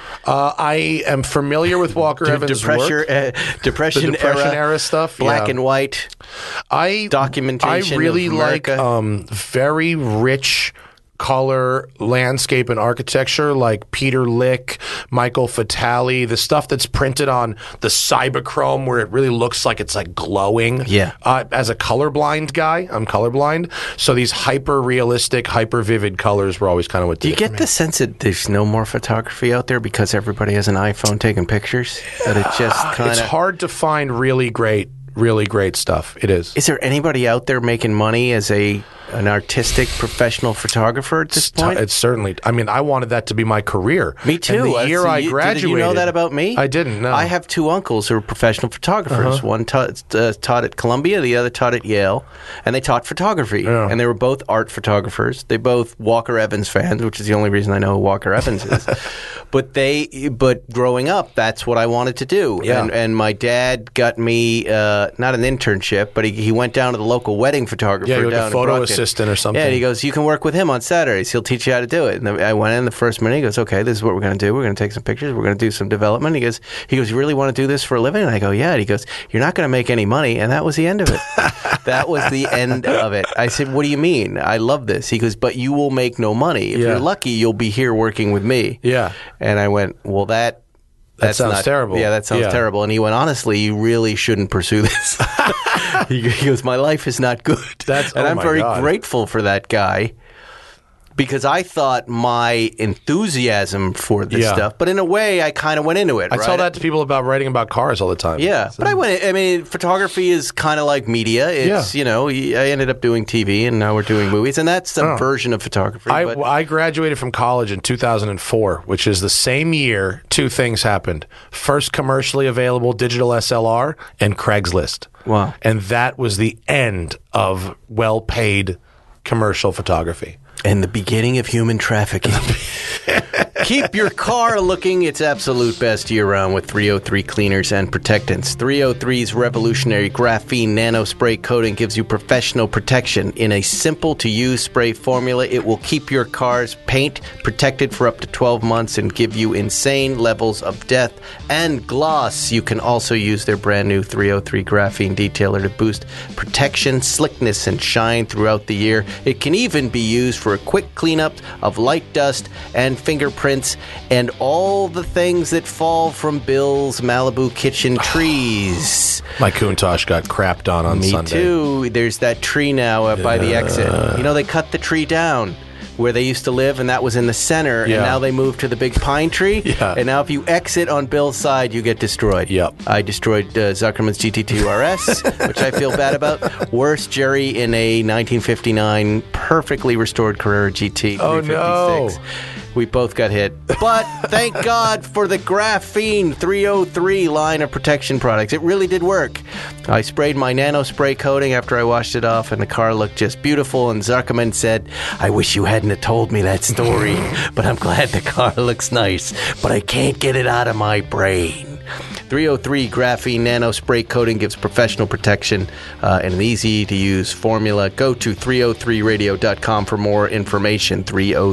I am familiar with Walker Evans' work. Depression era stuff. Black and white. Documentation. I really of America. like very rich color, landscape, and architecture like Peter Lick, Michael Fatali, the stuff that's printed on the Cyberchrome where it really looks like it's like glowing. Yeah. As a colorblind guy, I'm colorblind, so these hyper-realistic, hyper-vivid colors were always kind of what did Do you get the sense that there's no more photography out there because everybody has an iPhone taking pictures? That it just kind of... It's hard to find really great stuff. It is. Is there anybody out there making money as a an artistic professional photographer at this point? It's certainly. I mean, I wanted that to be my career. Me too. And the year I graduated. Did you know that about me? I didn't. No. I have two uncles who are professional photographers. One taught at Columbia, the other taught at Yale, and they taught photography. Yeah. And they were both art photographers. They both Walker Evans fans, which is the only reason I know who Walker Evans is. But growing up, that's what I wanted to do. Yeah. And my dad got me not an internship, but he went down to the local wedding photographer. Yeah, down like a photo assistant or something. Yeah, and he goes, you can work with him on Saturdays. He'll teach you how to do it. And I went in the first minute. He goes, okay, this is what we're going to do. We're going to take some pictures. We're going to do some development. He goes, you really want to do this for a living? And I go, yeah. And he goes, you're not going to make any money. And that was the end of it. That was the end of it. I said, what do you mean? I love this. He goes, but you will make no money. If you're lucky, you'll be here working with me. Yeah. And I went, well, that sounds terrible. Yeah, that sounds terrible. And he went, honestly, you really shouldn't pursue this. He goes, my life is not good. I'm very grateful for that guy, because I thought my enthusiasm for this stuff, but in a way, I kind of went into it. I tell that to people about writing about cars all the time. Yeah, but photography is kind of like media. It's, I ended up doing TV, and now we're doing movies, and that's a version of photography. I graduated from college in 2004, which is the same year two things happened. First commercially available digital SLR and Craigslist. Wow. And that was the end of well-paid commercial photography. And the beginning of human trafficking. Keep your car looking its absolute best year-round with 303 cleaners and protectants. 303's revolutionary graphene nanospray coating gives you professional protection. In a simple-to-use spray formula, it will keep your car's paint protected for up to 12 months and give you insane levels of depth and gloss. You can also use their brand-new 303 graphene detailer to boost protection, slickness, and shine throughout the year. It can even be used for a quick cleanup of light dust and fingerprints and all the things that fall from Bill's Malibu kitchen trees. My Countach got crapped on Sunday. Me too. There's that tree now by the exit. They cut the tree down where they used to live, and that was in the center, and now they moved to the big pine tree, and now if you exit on Bill's side, you get destroyed. Yep. I destroyed Zuckerman's GT2 RS, which I feel bad about. Worse, Jerry in a 1959 perfectly restored Carrera GT 356. Oh, no. We both got hit. But thank God for the Graphene 303 line of protection products. It really did work. I sprayed my nano spray coating after I washed it off, and the car looked just beautiful. And Zuckerman said, I wish you hadn't have told me that story, but I'm glad the car looks nice, but I can't get it out of my brain. 303 graphene nano spray coating gives professional protection and an easy-to-use formula. Go to 303radio.com for more information.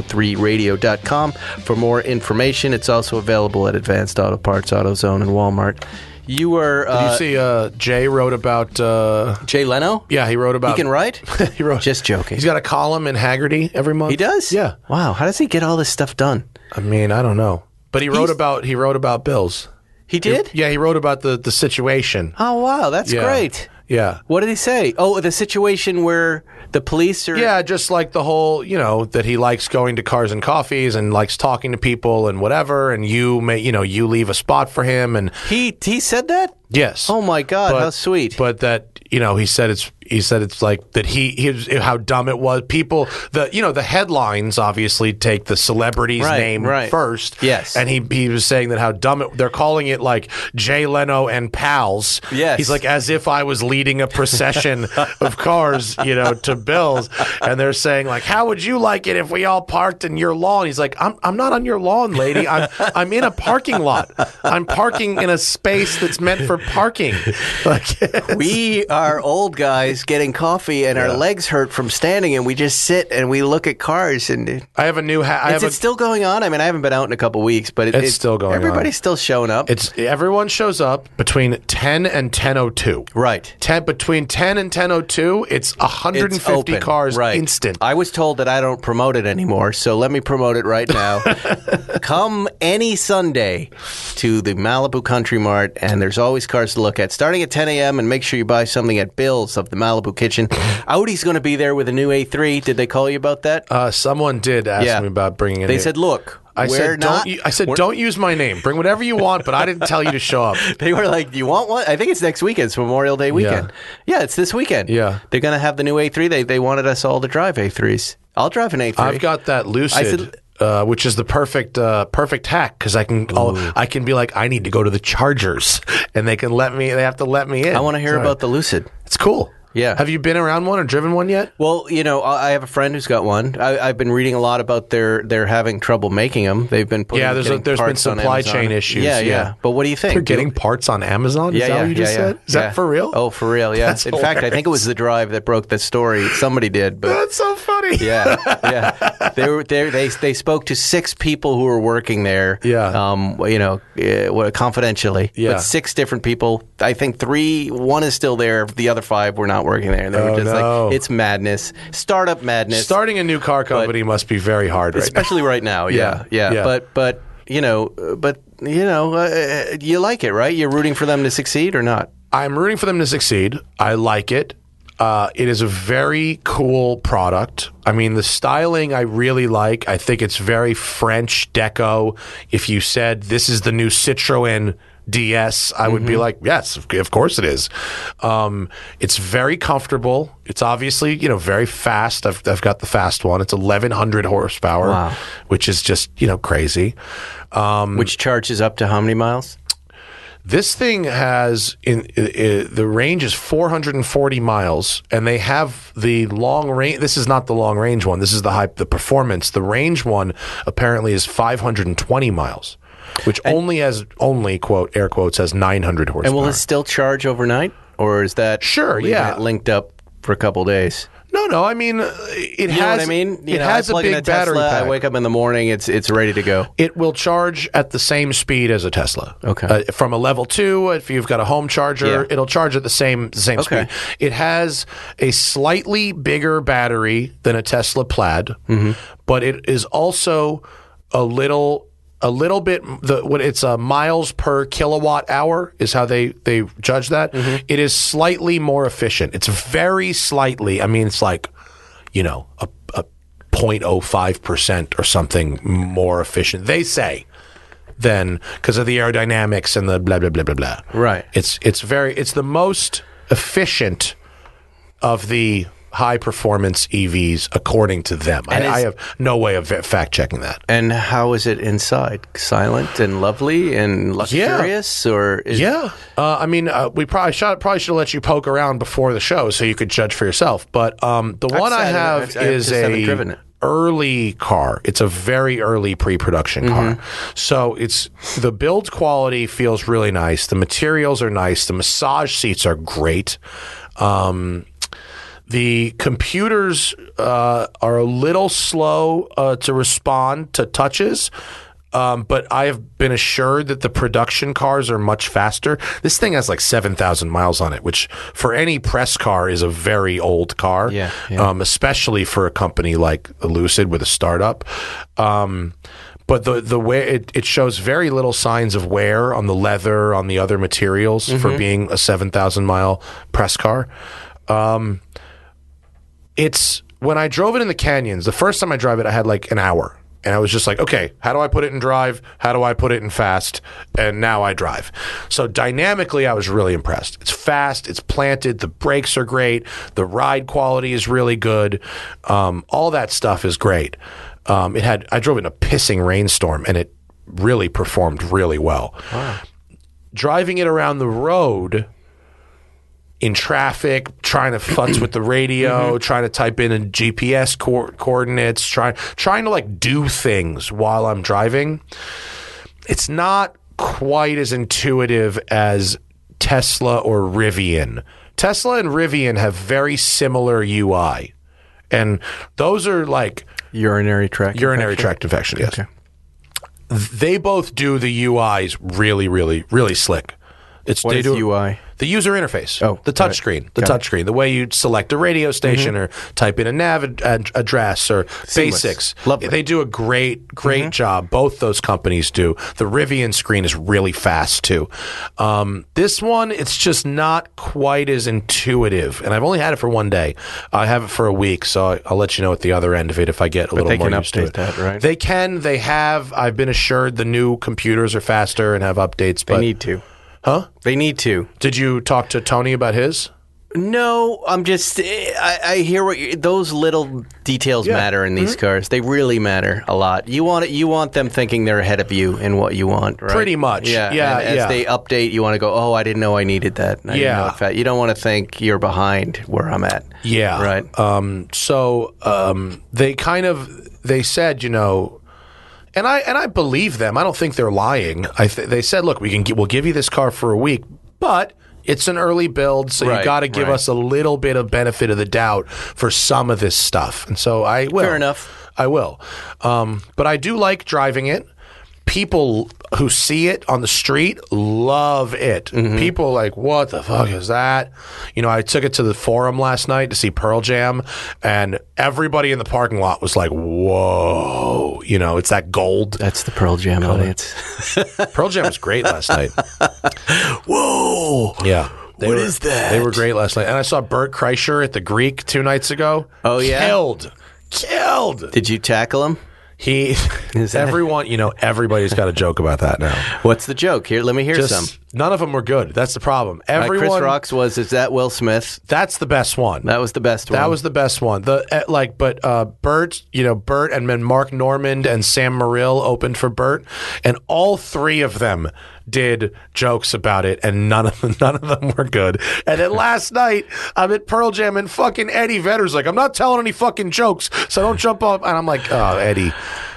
303radio.com for more information. It's also available at Advanced Auto Parts, AutoZone, and Walmart. You were... Did you see Jay wrote about... Jay Leno? Yeah, he wrote about... He can write? He wrote... Just joking. He's got a column in Haggerty every month. He does? Yeah. Wow, how does he get all this stuff done? I mean, I don't know. But he wrote about Bills. He did? He wrote about the situation. Oh, wow, that's great. Yeah. What did he say? Oh, the situation where the police are... Yeah, just like the whole, that he likes going to Cars and Coffees and likes talking to people and whatever, and you leave a spot for him. And He said that? Yes. Oh, my God, how sweet. But that, he said it's like that how dumb it was. People, the headlines obviously take the celebrity's name first. Yes. And he was saying that how dumb they're calling it like Jay Leno and pals. Yes. He's like, as if I was leading a procession of cars, to Bill's. And they're saying like, how would you like it if we all parked in your lawn? He's like, I'm not on your lawn, lady. I'm in a parking lot. I'm parking in a space that's meant for parking. We are old guys getting coffee and our legs hurt from standing, and we just sit and we look at cars. And I have a new hat. Is it still going on? I mean, I haven't been out in a couple weeks, but it's still going on. Everybody's still showing up. Everyone shows up between 10 and 10:02. Right. Between 10 and 10:02, it's 150 cars instant. I was told that I don't promote it anymore, so let me promote it right now. Come any Sunday to the Malibu Country Mart, and there's always cars to look at, starting at 10 a.m., and make sure you buy something at Bill's of the Malibu Kitchen. Audi's going to be there with a new A3. Did they call you about that? Someone did ask me about bringing it. They said, look, I said, don't use my name. Bring whatever you want, but I didn't tell you to show up. They were like, do you want one? I think it's next weekend. It's Memorial Day weekend. Yeah, it's this weekend. Yeah. They're going to have the new A3. They wanted us all to drive A3s. I'll drive an A3. I've got that Lucid, which is the perfect hack because I can be like, I need to go to the Chargers, and they have to let me in. I want to hear about the Lucid. It's cool. Yeah. Have you been around one or driven one yet? Well, I have a friend who's got one. I've been reading a lot about they're having trouble making them. They've been putting there's been supply chain issues. Yeah. But what do you think? They're getting parts on Amazon? Is that what you just said? Is that for real? Oh, for real, yeah. In fact, I think it was The Drive that broke the story. Somebody did. But that's so funny. Yeah. They spoke to 6 people who were working there. Yeah. Confidentially. Yeah. But 6 different people. I think 1 is still there. The other 5 were not working there. And they were just like, it's madness. Startup madness. Starting a new car company must be very hard especially right now. Yeah. But you like it, right? You're rooting for them to succeed or not? I'm rooting for them to succeed. I like it. It is a very cool product. I mean, the styling I really like. I think it's very French deco. If you said this is the new Citroën DS, I would be like, yes, of course it is. It's very comfortable. It's obviously, very fast. I've got the fast one. It's 1,100 horsepower, which is just, crazy. Which charges up to how many miles? This thing has the range is 440 miles, and they have the long range. This is not the long range one. This is the performance. The range one apparently is 520 miles. Which only quote air quotes has 900 horsepower. And will it still charge overnight, or is that it linked up for a couple days? No. I mean, it has. Know what I mean? It has a big battery pack. I wake up in the morning, it's ready to go. It will charge at the same speed as a Tesla. Okay. From a level 2, if you've got a home charger, it'll charge at the same speed. It has a slightly bigger battery than a Tesla Plaid, but it is also a little bit. It's miles per kilowatt hour is how they judge that. It is slightly more efficient. It's very slightly. I mean, it's like, a 0.05% or something more efficient. They say than because of the aerodynamics and the blah blah blah blah blah. Right. It's the most efficient of the high performance EVs according to them. I have no way of fact checking that. And how is it inside? Silent and lovely and luxurious, or I mean, we probably should have let you poke around before the show so you could judge for yourself. But the one I have is a early car. It's a very early pre-production car. So the build quality feels really nice. The materials are nice. The massage seats are great. The computers are a little slow to respond to touches, but I have been assured that the production cars are much faster. This thing has like 7,000 miles on it, which for any press car is a very old car, especially for a company like Lucid with a startup. But the way it shows very little signs of wear on the leather, on the other materials for being a 7,000 mile press car. It's when I drove it in the canyons, the first time I drove it, I had like an hour. And I was just like, okay, how do I put it in drive? How do I put it in fast? And now I drive. So dynamically, I was really impressed. It's fast. It's planted. The brakes are great. The ride quality is really good. All that stuff is great. I drove it in a pissing rainstorm, and it really performed really well. Wow. Driving it around the road in traffic, trying to futz with the radio, trying to type in GPS coordinates, trying to like do things while I'm driving. It's not quite as intuitive as Tesla or Rivian. Tesla and Rivian have very similar UI. And those are like urinary tract infection, yes. Okay. They both do the UIs really, really, really slick. What is UI? The user interface. Oh, the touchscreen. The touchscreen. The way you select a radio station or type in a nav address or Seamless. basics. Lovely. They do a great job. Both those companies do. The Rivian screen is really fast too. This one, it's just not quite as intuitive. And I've only had it for one day. I have it for a week, so I'll let you know at the other end of it if I get a little more used to it. That, right? They can. They have. I've been assured the new computers are faster and have updates. But They need to. Huh? They need to. Did you talk to Tony about his? No, I'm just. I hear what those little details matter in these cars. They really matter a lot. You want them thinking they're ahead of you in what you want, right? Pretty much. Yeah. Yeah. And as they update, you want to go, oh, I didn't know I needed that. I didn't know you don't want to think you're behind where I'm at. Yeah. Right. So they said, and I believe them. I don't think they're lying. They said, look, we'll give you this car for a week, but it's an early build, so you got to give us a little bit of benefit of the doubt for some of this stuff. And so I will. Fair enough. I will. But I do like driving it. People who see it on the street love it. People are like, what the fuck is that? I took it to the Forum last night to see Pearl Jam, and everybody in the parking lot was like, whoa. It's that gold. That's the Pearl Jam audience. Pearl Jam was great last night. Whoa. Yeah. What is that? They were great last night. And I saw Bert Kreischer at the Greek 2 nights ago. Oh, yeah? Killed. Did you tackle him? Everybody's got a joke about that now. What's the joke? Here, let me hear some. None of them were good. That's the problem. Chris Rock's is that Will Smith? That's the best one. That was the best one. That was the best one. Bert, Bert and then Mark Normand and Sam Morrill opened for Bert, and all three of them did jokes about it, and none of them were good. And then last night, I'm at Pearl Jam, and fucking Eddie Vedder's like, I'm not telling any fucking jokes, so don't jump up. And I'm like, oh, Eddie.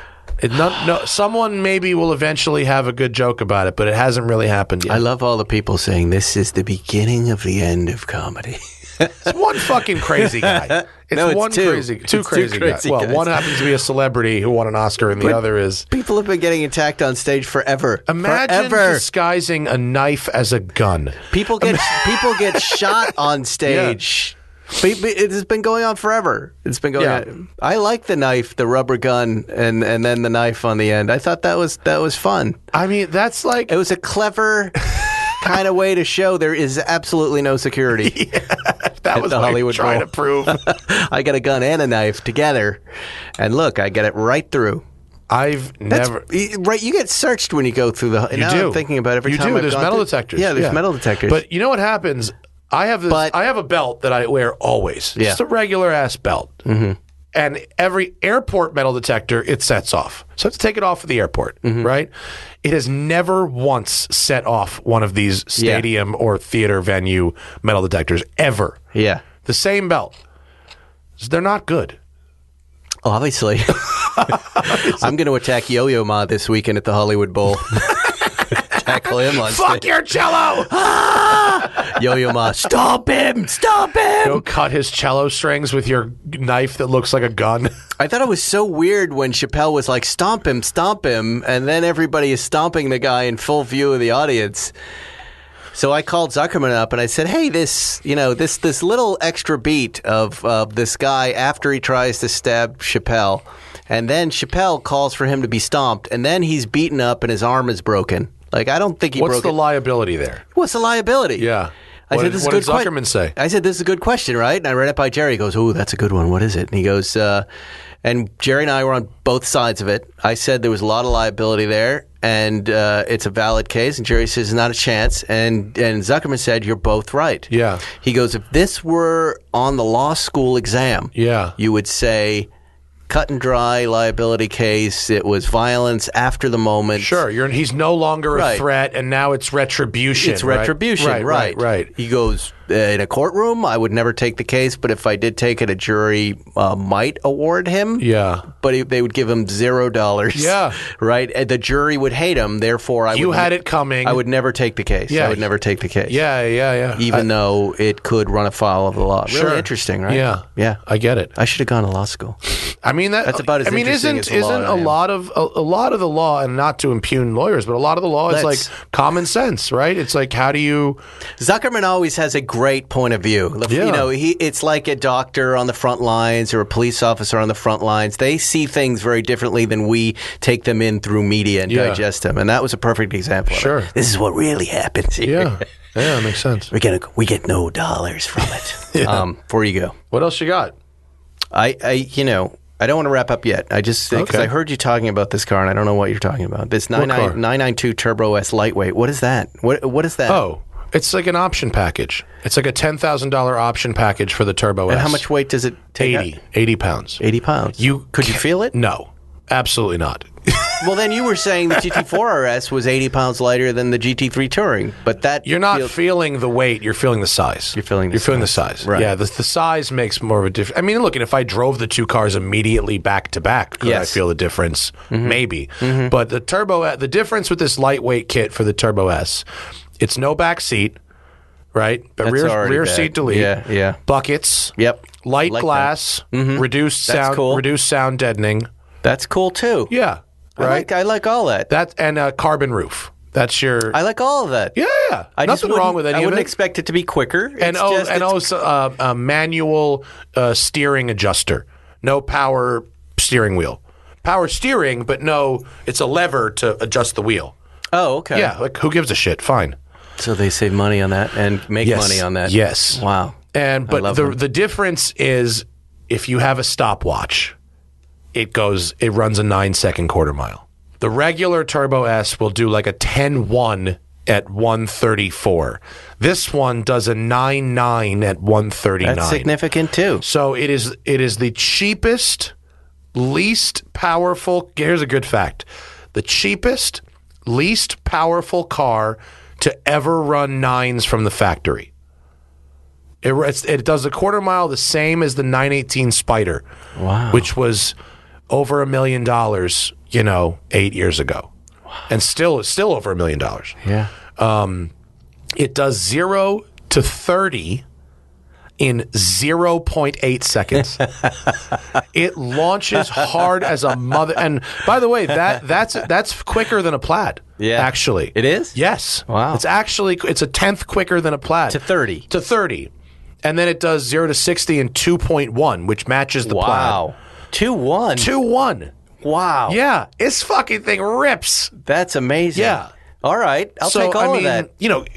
Someone maybe will eventually have a good joke about it, but it hasn't really happened yet. I love all the people saying this is the beginning of the end of comedy. It's one fucking crazy guy. It's two crazy guys. Well, one happens to be a celebrity who won an Oscar, and the other is... People have been getting attacked on stage forever. Imagine disguising a knife as a gun. People get shot on stage. Yeah. It's been going on forever. It's been going on. I like the knife, the rubber gun, and then the knife on the end. I thought that was fun. I mean, that's like... It was a clever kind of way to show there is absolutely no security. Yeah, that was the Hollywood trying to prove. I got a gun and a knife together, and look, I get it right through. Never... Right, you get searched when you go through the... I'm thinking about every time There's metal detectors. Yeah, there's metal detectors. But you know what happens... I have a belt that I wear always. Yeah. Just a regular ass belt. Mm-hmm. And every airport metal detector, it sets off. So I have to take it off at the airport, right? It has never once set off one of these stadium or theater venue metal detectors, ever. Yeah. The same belt. They're not good. Obviously. I'm going to attack Yo-Yo Ma this weekend at the Hollywood Bowl. Tackle him on Fuck stage. your cello! Yo-Yo Ma, stop him! Stop him! Go cut his cello strings with your knife that looks like a gun. I thought it was so weird when Chappelle was like, stomp him, and then everybody is stomping the guy in full view of the audience. So I called Zuckerman up and I said, hey, this little extra beat of this guy after he tries to stab Chappelle, and then Chappelle calls for him to be stomped, and then he's beaten up and his arm is broken. Like, I don't think he broke it. What's the liability there? What's the liability? Yeah. What did Zuckerman say? I said, this is a good question, right? And I ran it by Jerry. He goes, oh, that's a good one. What is it? And he goes, and Jerry and I were on both sides of it. I said there was a lot of liability there, and it's a valid case. And Jerry says, not a chance. And Zuckerman said, you're both right. Yeah. He goes, if this were on the law school exam, you would say... cut and dry liability case. It was violence after the moment. Sure, he's no longer a threat, and now it's retribution. It's retribution, right? Right. He goes, in a courtroom, I would never take the case. But if I did take it, a jury might award him. Yeah. But they would give him $0. Yeah. Right? And the jury would hate him. Therefore, You had it coming. I would never take the case. Yeah. I would never take the case. Yeah. Even though it could run afoul of the law. Really interesting, right? Yeah. Yeah. I get it. I should have gone to law school. I mean that's about as interesting as the law isn't a lot of the law, and not to impugn lawyers, but a lot of the law is like common sense, right? It's like, how do you? Zuckerman always has a great point of view. Yeah. You know, it's like a doctor on the front lines or a police officer on the front lines. They see things very differently than we take them in through media and digest them. And that was a perfect example. Sure. Of it. This is what really happens here. Yeah, that makes sense. We get no dollars from it. Before you go, what else you got? I don't want to wrap up yet. I just because I heard you talking about this car and I don't know what you're talking about. This 992 Turbo S Lightweight. What is that? What is that? Oh, it's like an option package. It's like a $10,000 option package for the Turbo S. And how much weight does it take? 80 pounds. 80 pounds. Could you feel it? No, absolutely not. Well, then you were saying the GT4 RS was 80 pounds lighter than the GT3 Touring, but that you're not feeling the weight. You're feeling the size. You're feeling the size. Right. Yeah, the size makes more of a difference. I mean, look, if I drove the two cars immediately back to back, could I feel the difference? Mm-hmm. Maybe. Mm-hmm. But the difference with this lightweight kit for the Turbo S, it's no back seat, right? But rear seat delete. Yeah. Buckets. Yep. Light glass. Mm-hmm. Reduced sound. Cool. Reduced sound deadening. That's cool too. Yeah. Right. I like all that. And a carbon roof. That's your. I like all of that. Yeah. Nothing wrong with any of it. I wouldn't expect it to be quicker. And also a manual steering adjuster. No power steering wheel. Power steering, but no, it's a lever to adjust the wheel. Oh, okay. Yeah, like who gives a shit? Fine. So they save money on that and make money on that. Yes. Wow. But the difference is if you have a stopwatch, it runs a 9-second quarter mile. The regular Turbo S will do like a 10-1 at 134. This one does a 9-9 at 139. That's significant too. So it is the cheapest, least powerful. Here's a good fact: the cheapest, least powerful car to ever run 9s from the factory. It does a quarter mile the same as the 918 Spider, which was over $1 million, 8 years ago. Wow. And still over $1 million. Yeah. It does 0 to 30 in 0.8 seconds. It launches hard as a mother. And by the way, that's quicker than a Plaid. Yeah. Actually. It is? Yes. Wow. It's a tenth quicker than a Plaid. To 30. To 30. And then it does 0 to 60 in 2.1, which matches the Plaid. Wow. 2.1. 2.1. Wow. Yeah. This fucking thing rips. That's amazing. Yeah. All right. I'll take all of that.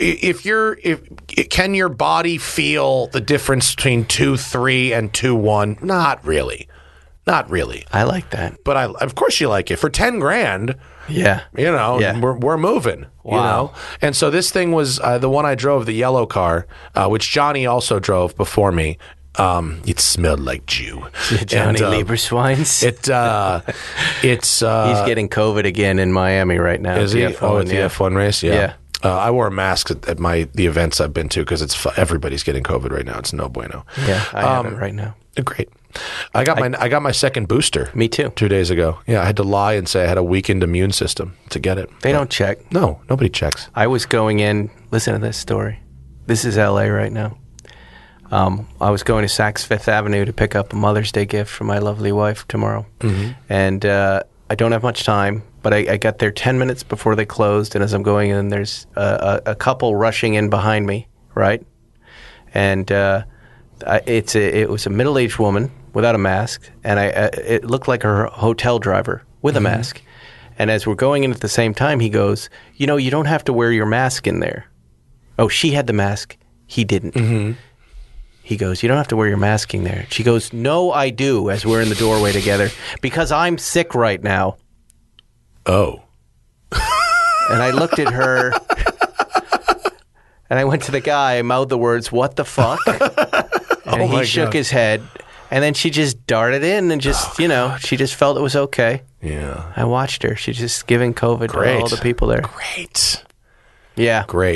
Can your body feel the difference between 2.3 and 2.1? Not really. I like that. But of course you like it. For $10,000, we're moving. Wow. And so this thing was the one I drove, the yellow car, which Johnny also drove before me. It smelled like Jew. Johnny Lieberswines. It's he's getting COVID again in Miami right now. Is he? At the F1 race? Yeah. I wore a mask at the events I've been to because everybody's getting COVID right now. It's no bueno. Yeah, I have it right now. Great. I got my second booster. Me too. 2 days ago. Yeah, I had to lie and say I had a weakened immune system to get it. They don't check. No, nobody checks. I was going in. Listen to this story. This is L.A. right now. I was going to Saks Fifth Avenue to pick up a Mother's Day gift for my lovely wife tomorrow. Mm-hmm. And I don't have much time, but I got there 10 minutes before they closed. And as I'm going in, there's a couple rushing in behind me, right? And it was a middle-aged woman without a mask, and it looked like her hotel driver with a mask. And as we're going in at the same time, he goes, you don't have to wear your mask in there. Oh, she had the mask. He didn't. Mm-hmm. He goes, you don't have to wear your mask in there. She goes, no, I do, as we're in the doorway together, because I'm sick right now. Oh. And I looked at her, and I went to the guy, I mouthed the words, what the fuck? And he shook his head, and then she just darted in and just, she just felt it was okay. Yeah. I watched her. She's just giving COVID to all the people there. Great. Yeah. Great.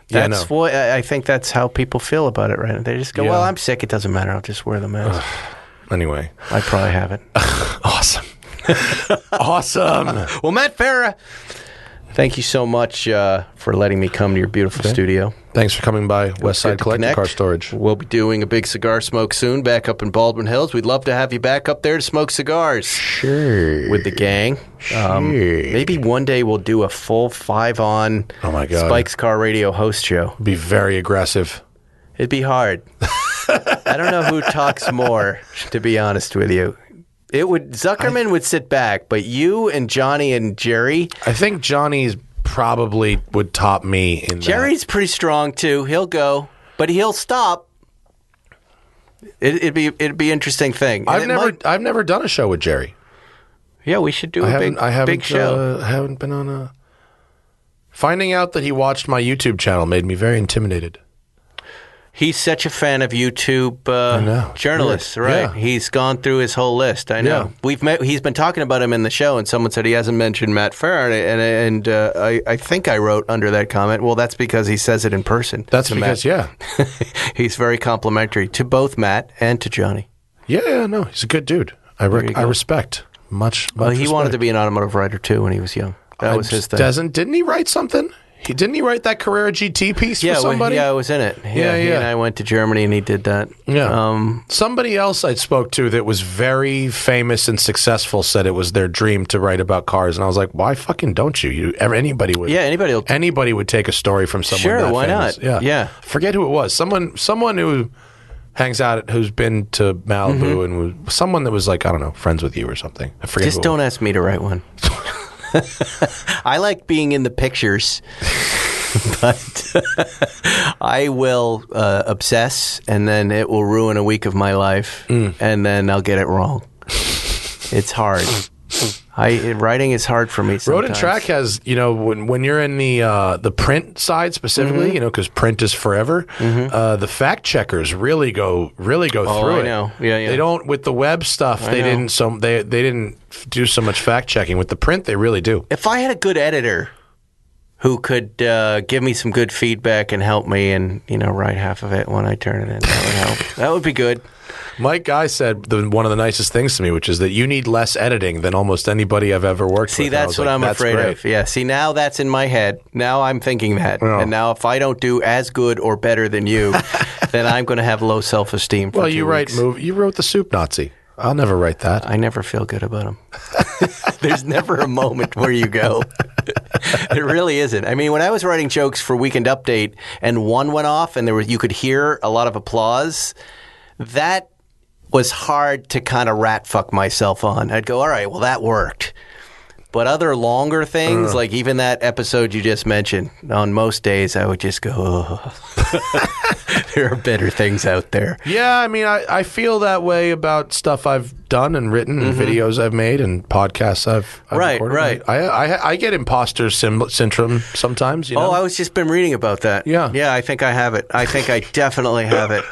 That's what I think. That's how people feel about it, right? They just go, "Well, I'm sick. It doesn't matter. I'll just wear the mask." Anyway, I probably have it. Awesome. Awesome. Well, Matt Farah, thank you so much for letting me come to your beautiful studio. Thanks for coming by Westside Collector Car Storage. We'll be doing a big cigar smoke soon back up in Baldwin Hills. We'd love to have you back up there to smoke cigars. Sure. With the gang. Sure. Maybe one day we'll do a full 5-on Spike's Car Radio host show. Be very aggressive. It'd be hard. I don't know who talks more, to be honest with you. Zuckerman would sit back, but you and Johnny and Jerry. I think Johnny's probably would top me in Jerry's that. Pretty strong too. He'll go, but he'll stop. It'd be an interesting thing. I've never done a show with Jerry. Yeah, we should do a big show. I haven't been on a. Finding out that he watched my YouTube channel made me very intimidated. He's such a fan of YouTube journalists, right? Yeah. He's gone through his whole list. I know. Yeah. He's been talking about him in the show, and someone said he hasn't mentioned Matt Farah, and I think I wrote under that comment, well, that's because he says it in person. That's because, he's very complimentary to both Matt and to Johnny. Yeah, no, he's a good dude. I respect much. Well, he respect. wanted to be an automotive writer too when he was young. That was his thing. Didn't he write something? Didn't he write that Carrera GT piece for somebody? I was in it. He and I went to Germany and he did that. Yeah. Somebody else I spoke to that was very famous and successful said it was their dream to write about cars, and I was like, why fucking don't you? Anybody would. Yeah, anybody would take a story from someone. Sure, that why famous. not? Yeah. Forget who it was. Someone who hangs out, who's been to Malibu and was someone that was like, I don't know, friends with you or something. I forget. Just don't ask me to write one. I like being in the pictures, but I will obsess, and then it will ruin a week of my life, and then I'll get it wrong. It's hard. Writing is hard for me sometimes. Road and Track has, when you're in the print side specifically, because print is forever, the fact checkers really go through it. I know. Yeah. They don't with the web stuff. They didn't do so much fact checking. With the print, they really do. If I had a good editor who could give me some good feedback and help me, and write half of it when I turn it in, that would help. That would be good. Mike Guy said one of the nicest things to me, which is that you need less editing than almost anybody I've ever worked with. See, that's what I'm afraid of. Yeah, see, now that's in my head. Now I'm thinking that. Oh. And now if I don't do as good or better than you, then I'm going to have low self-esteem for 2 weeks. You wrote The Soup Nazi. I'll never write that. I never feel good about him. There's never a moment where you go. There really isn't. I mean, when I was writing jokes for Weekend Update and one went off and you could hear a lot of applause, that was hard to kind of rat fuck myself on. I'd go, all right, well, that worked. But other longer things, like even that episode you just mentioned, on most days I would just go, oh. There are better things out there. Yeah, I mean, I feel that way about stuff I've done and written and videos I've made and podcasts I've recorded. Right. I get imposter syndrome sometimes. Oh, I was just been reading about that. Yeah. Yeah, I think I have it. I think I definitely have it.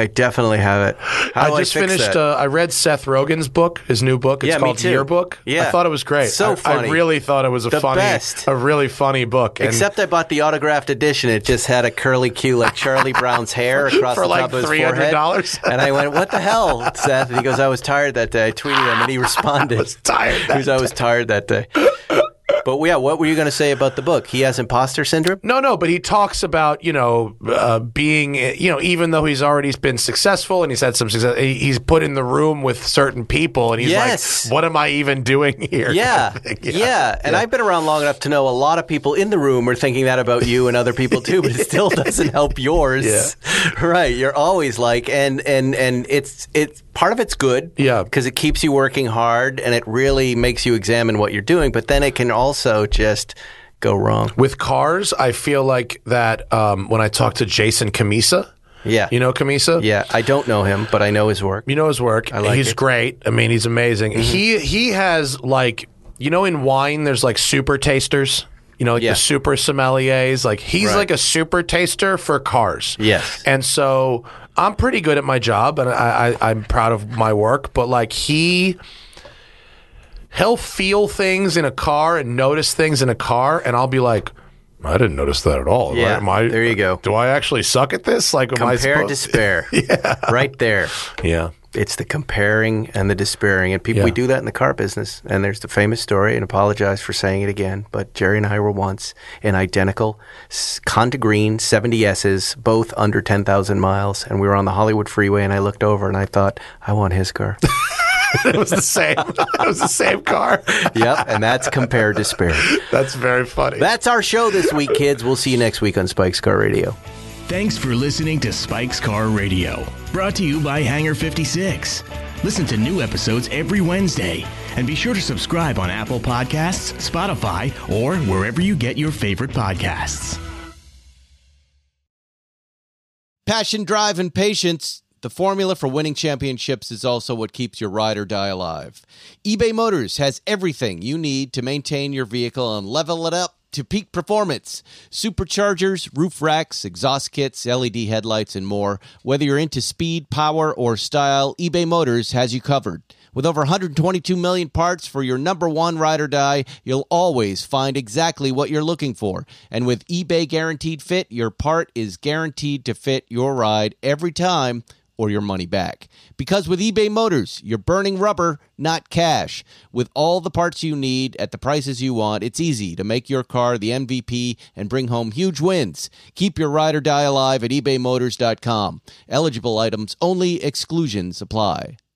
How do I just fix finished, that? I read Seth Rogen's book, his new book. It's called Yearbook. Yeah. I thought it was great. So funny. I really thought it was a really funny book. Except I bought the autographed edition. It just had a curly Q like Charlie Brown's hair across the top of his forehead. $300. And I went, what the hell, Seth? And he goes, I was tired that day. I tweeted him and he responded. I was tired that day. But yeah, what were you going to say about the book? He has imposter syndrome? No, but he talks about, being, even though he's already been successful and he's had some success, he's put in the room with certain people and he's like, what am I even doing here? Yeah. And I've been around long enough to know a lot of people in the room are thinking that about you and other people too, but it still doesn't help yours. Yeah. Right. You're always like, and it's part of it's good. Yeah. Because it keeps you working hard and it really makes you examine what you're doing, but then it can also just go wrong. With cars, I feel like that when I talk to Jason Camisa. Yeah. You know Camisa? Yeah. I don't know him, but I know his work. You know his work. He's great. I mean, he's amazing. He has like, in wine, there's like super tasters. The super sommeliers. Like he's like a super taster for cars. Yes. And so I'm pretty good at my job and I'm proud of my work, but like he'll feel things in a car and notice things in a car, and I'll be like, I didn't notice that at all. Yeah, there you go. Do I actually suck at this? Like, compare, despair. Yeah. Right there. Yeah. It's the comparing and the despairing. And people, we do that in the car business. And there's the famous story, and apologize for saying it again, but Jerry and I were once in identical Conta Green 70S's, both under 10,000 miles. And we were on the Hollywood freeway, and I looked over and I thought, I want his car. It was the same. It was the same car. Yep, and that's compare, despair. That's very funny. That's our show this week, kids. We'll see you next week on Spike's Car Radio. Thanks for listening to Spike's Car Radio, brought to you by Hangar 56. Listen to new episodes every Wednesday, and be sure to subscribe on Apple Podcasts, Spotify, or wherever you get your favorite podcasts. Passion, drive, and patience. The formula for winning championships is also what keeps your ride or die alive. eBay Motors has everything you need to maintain your vehicle and level it up to peak performance. Superchargers, roof racks, exhaust kits, LED headlights, and more. Whether you're into speed, power, or style, eBay Motors has you covered. With over 122 million parts for your number one ride or die, you'll always find exactly what you're looking for. And with eBay Guaranteed Fit, your part is guaranteed to fit your ride every time, or your money back. Because with eBay Motors, you're burning rubber, not cash. With all the parts you need at the prices you want, it's easy to make your car the MVP and bring home huge wins. Keep your ride or die alive at ebaymotors.com. Eligible items only, exclusions apply.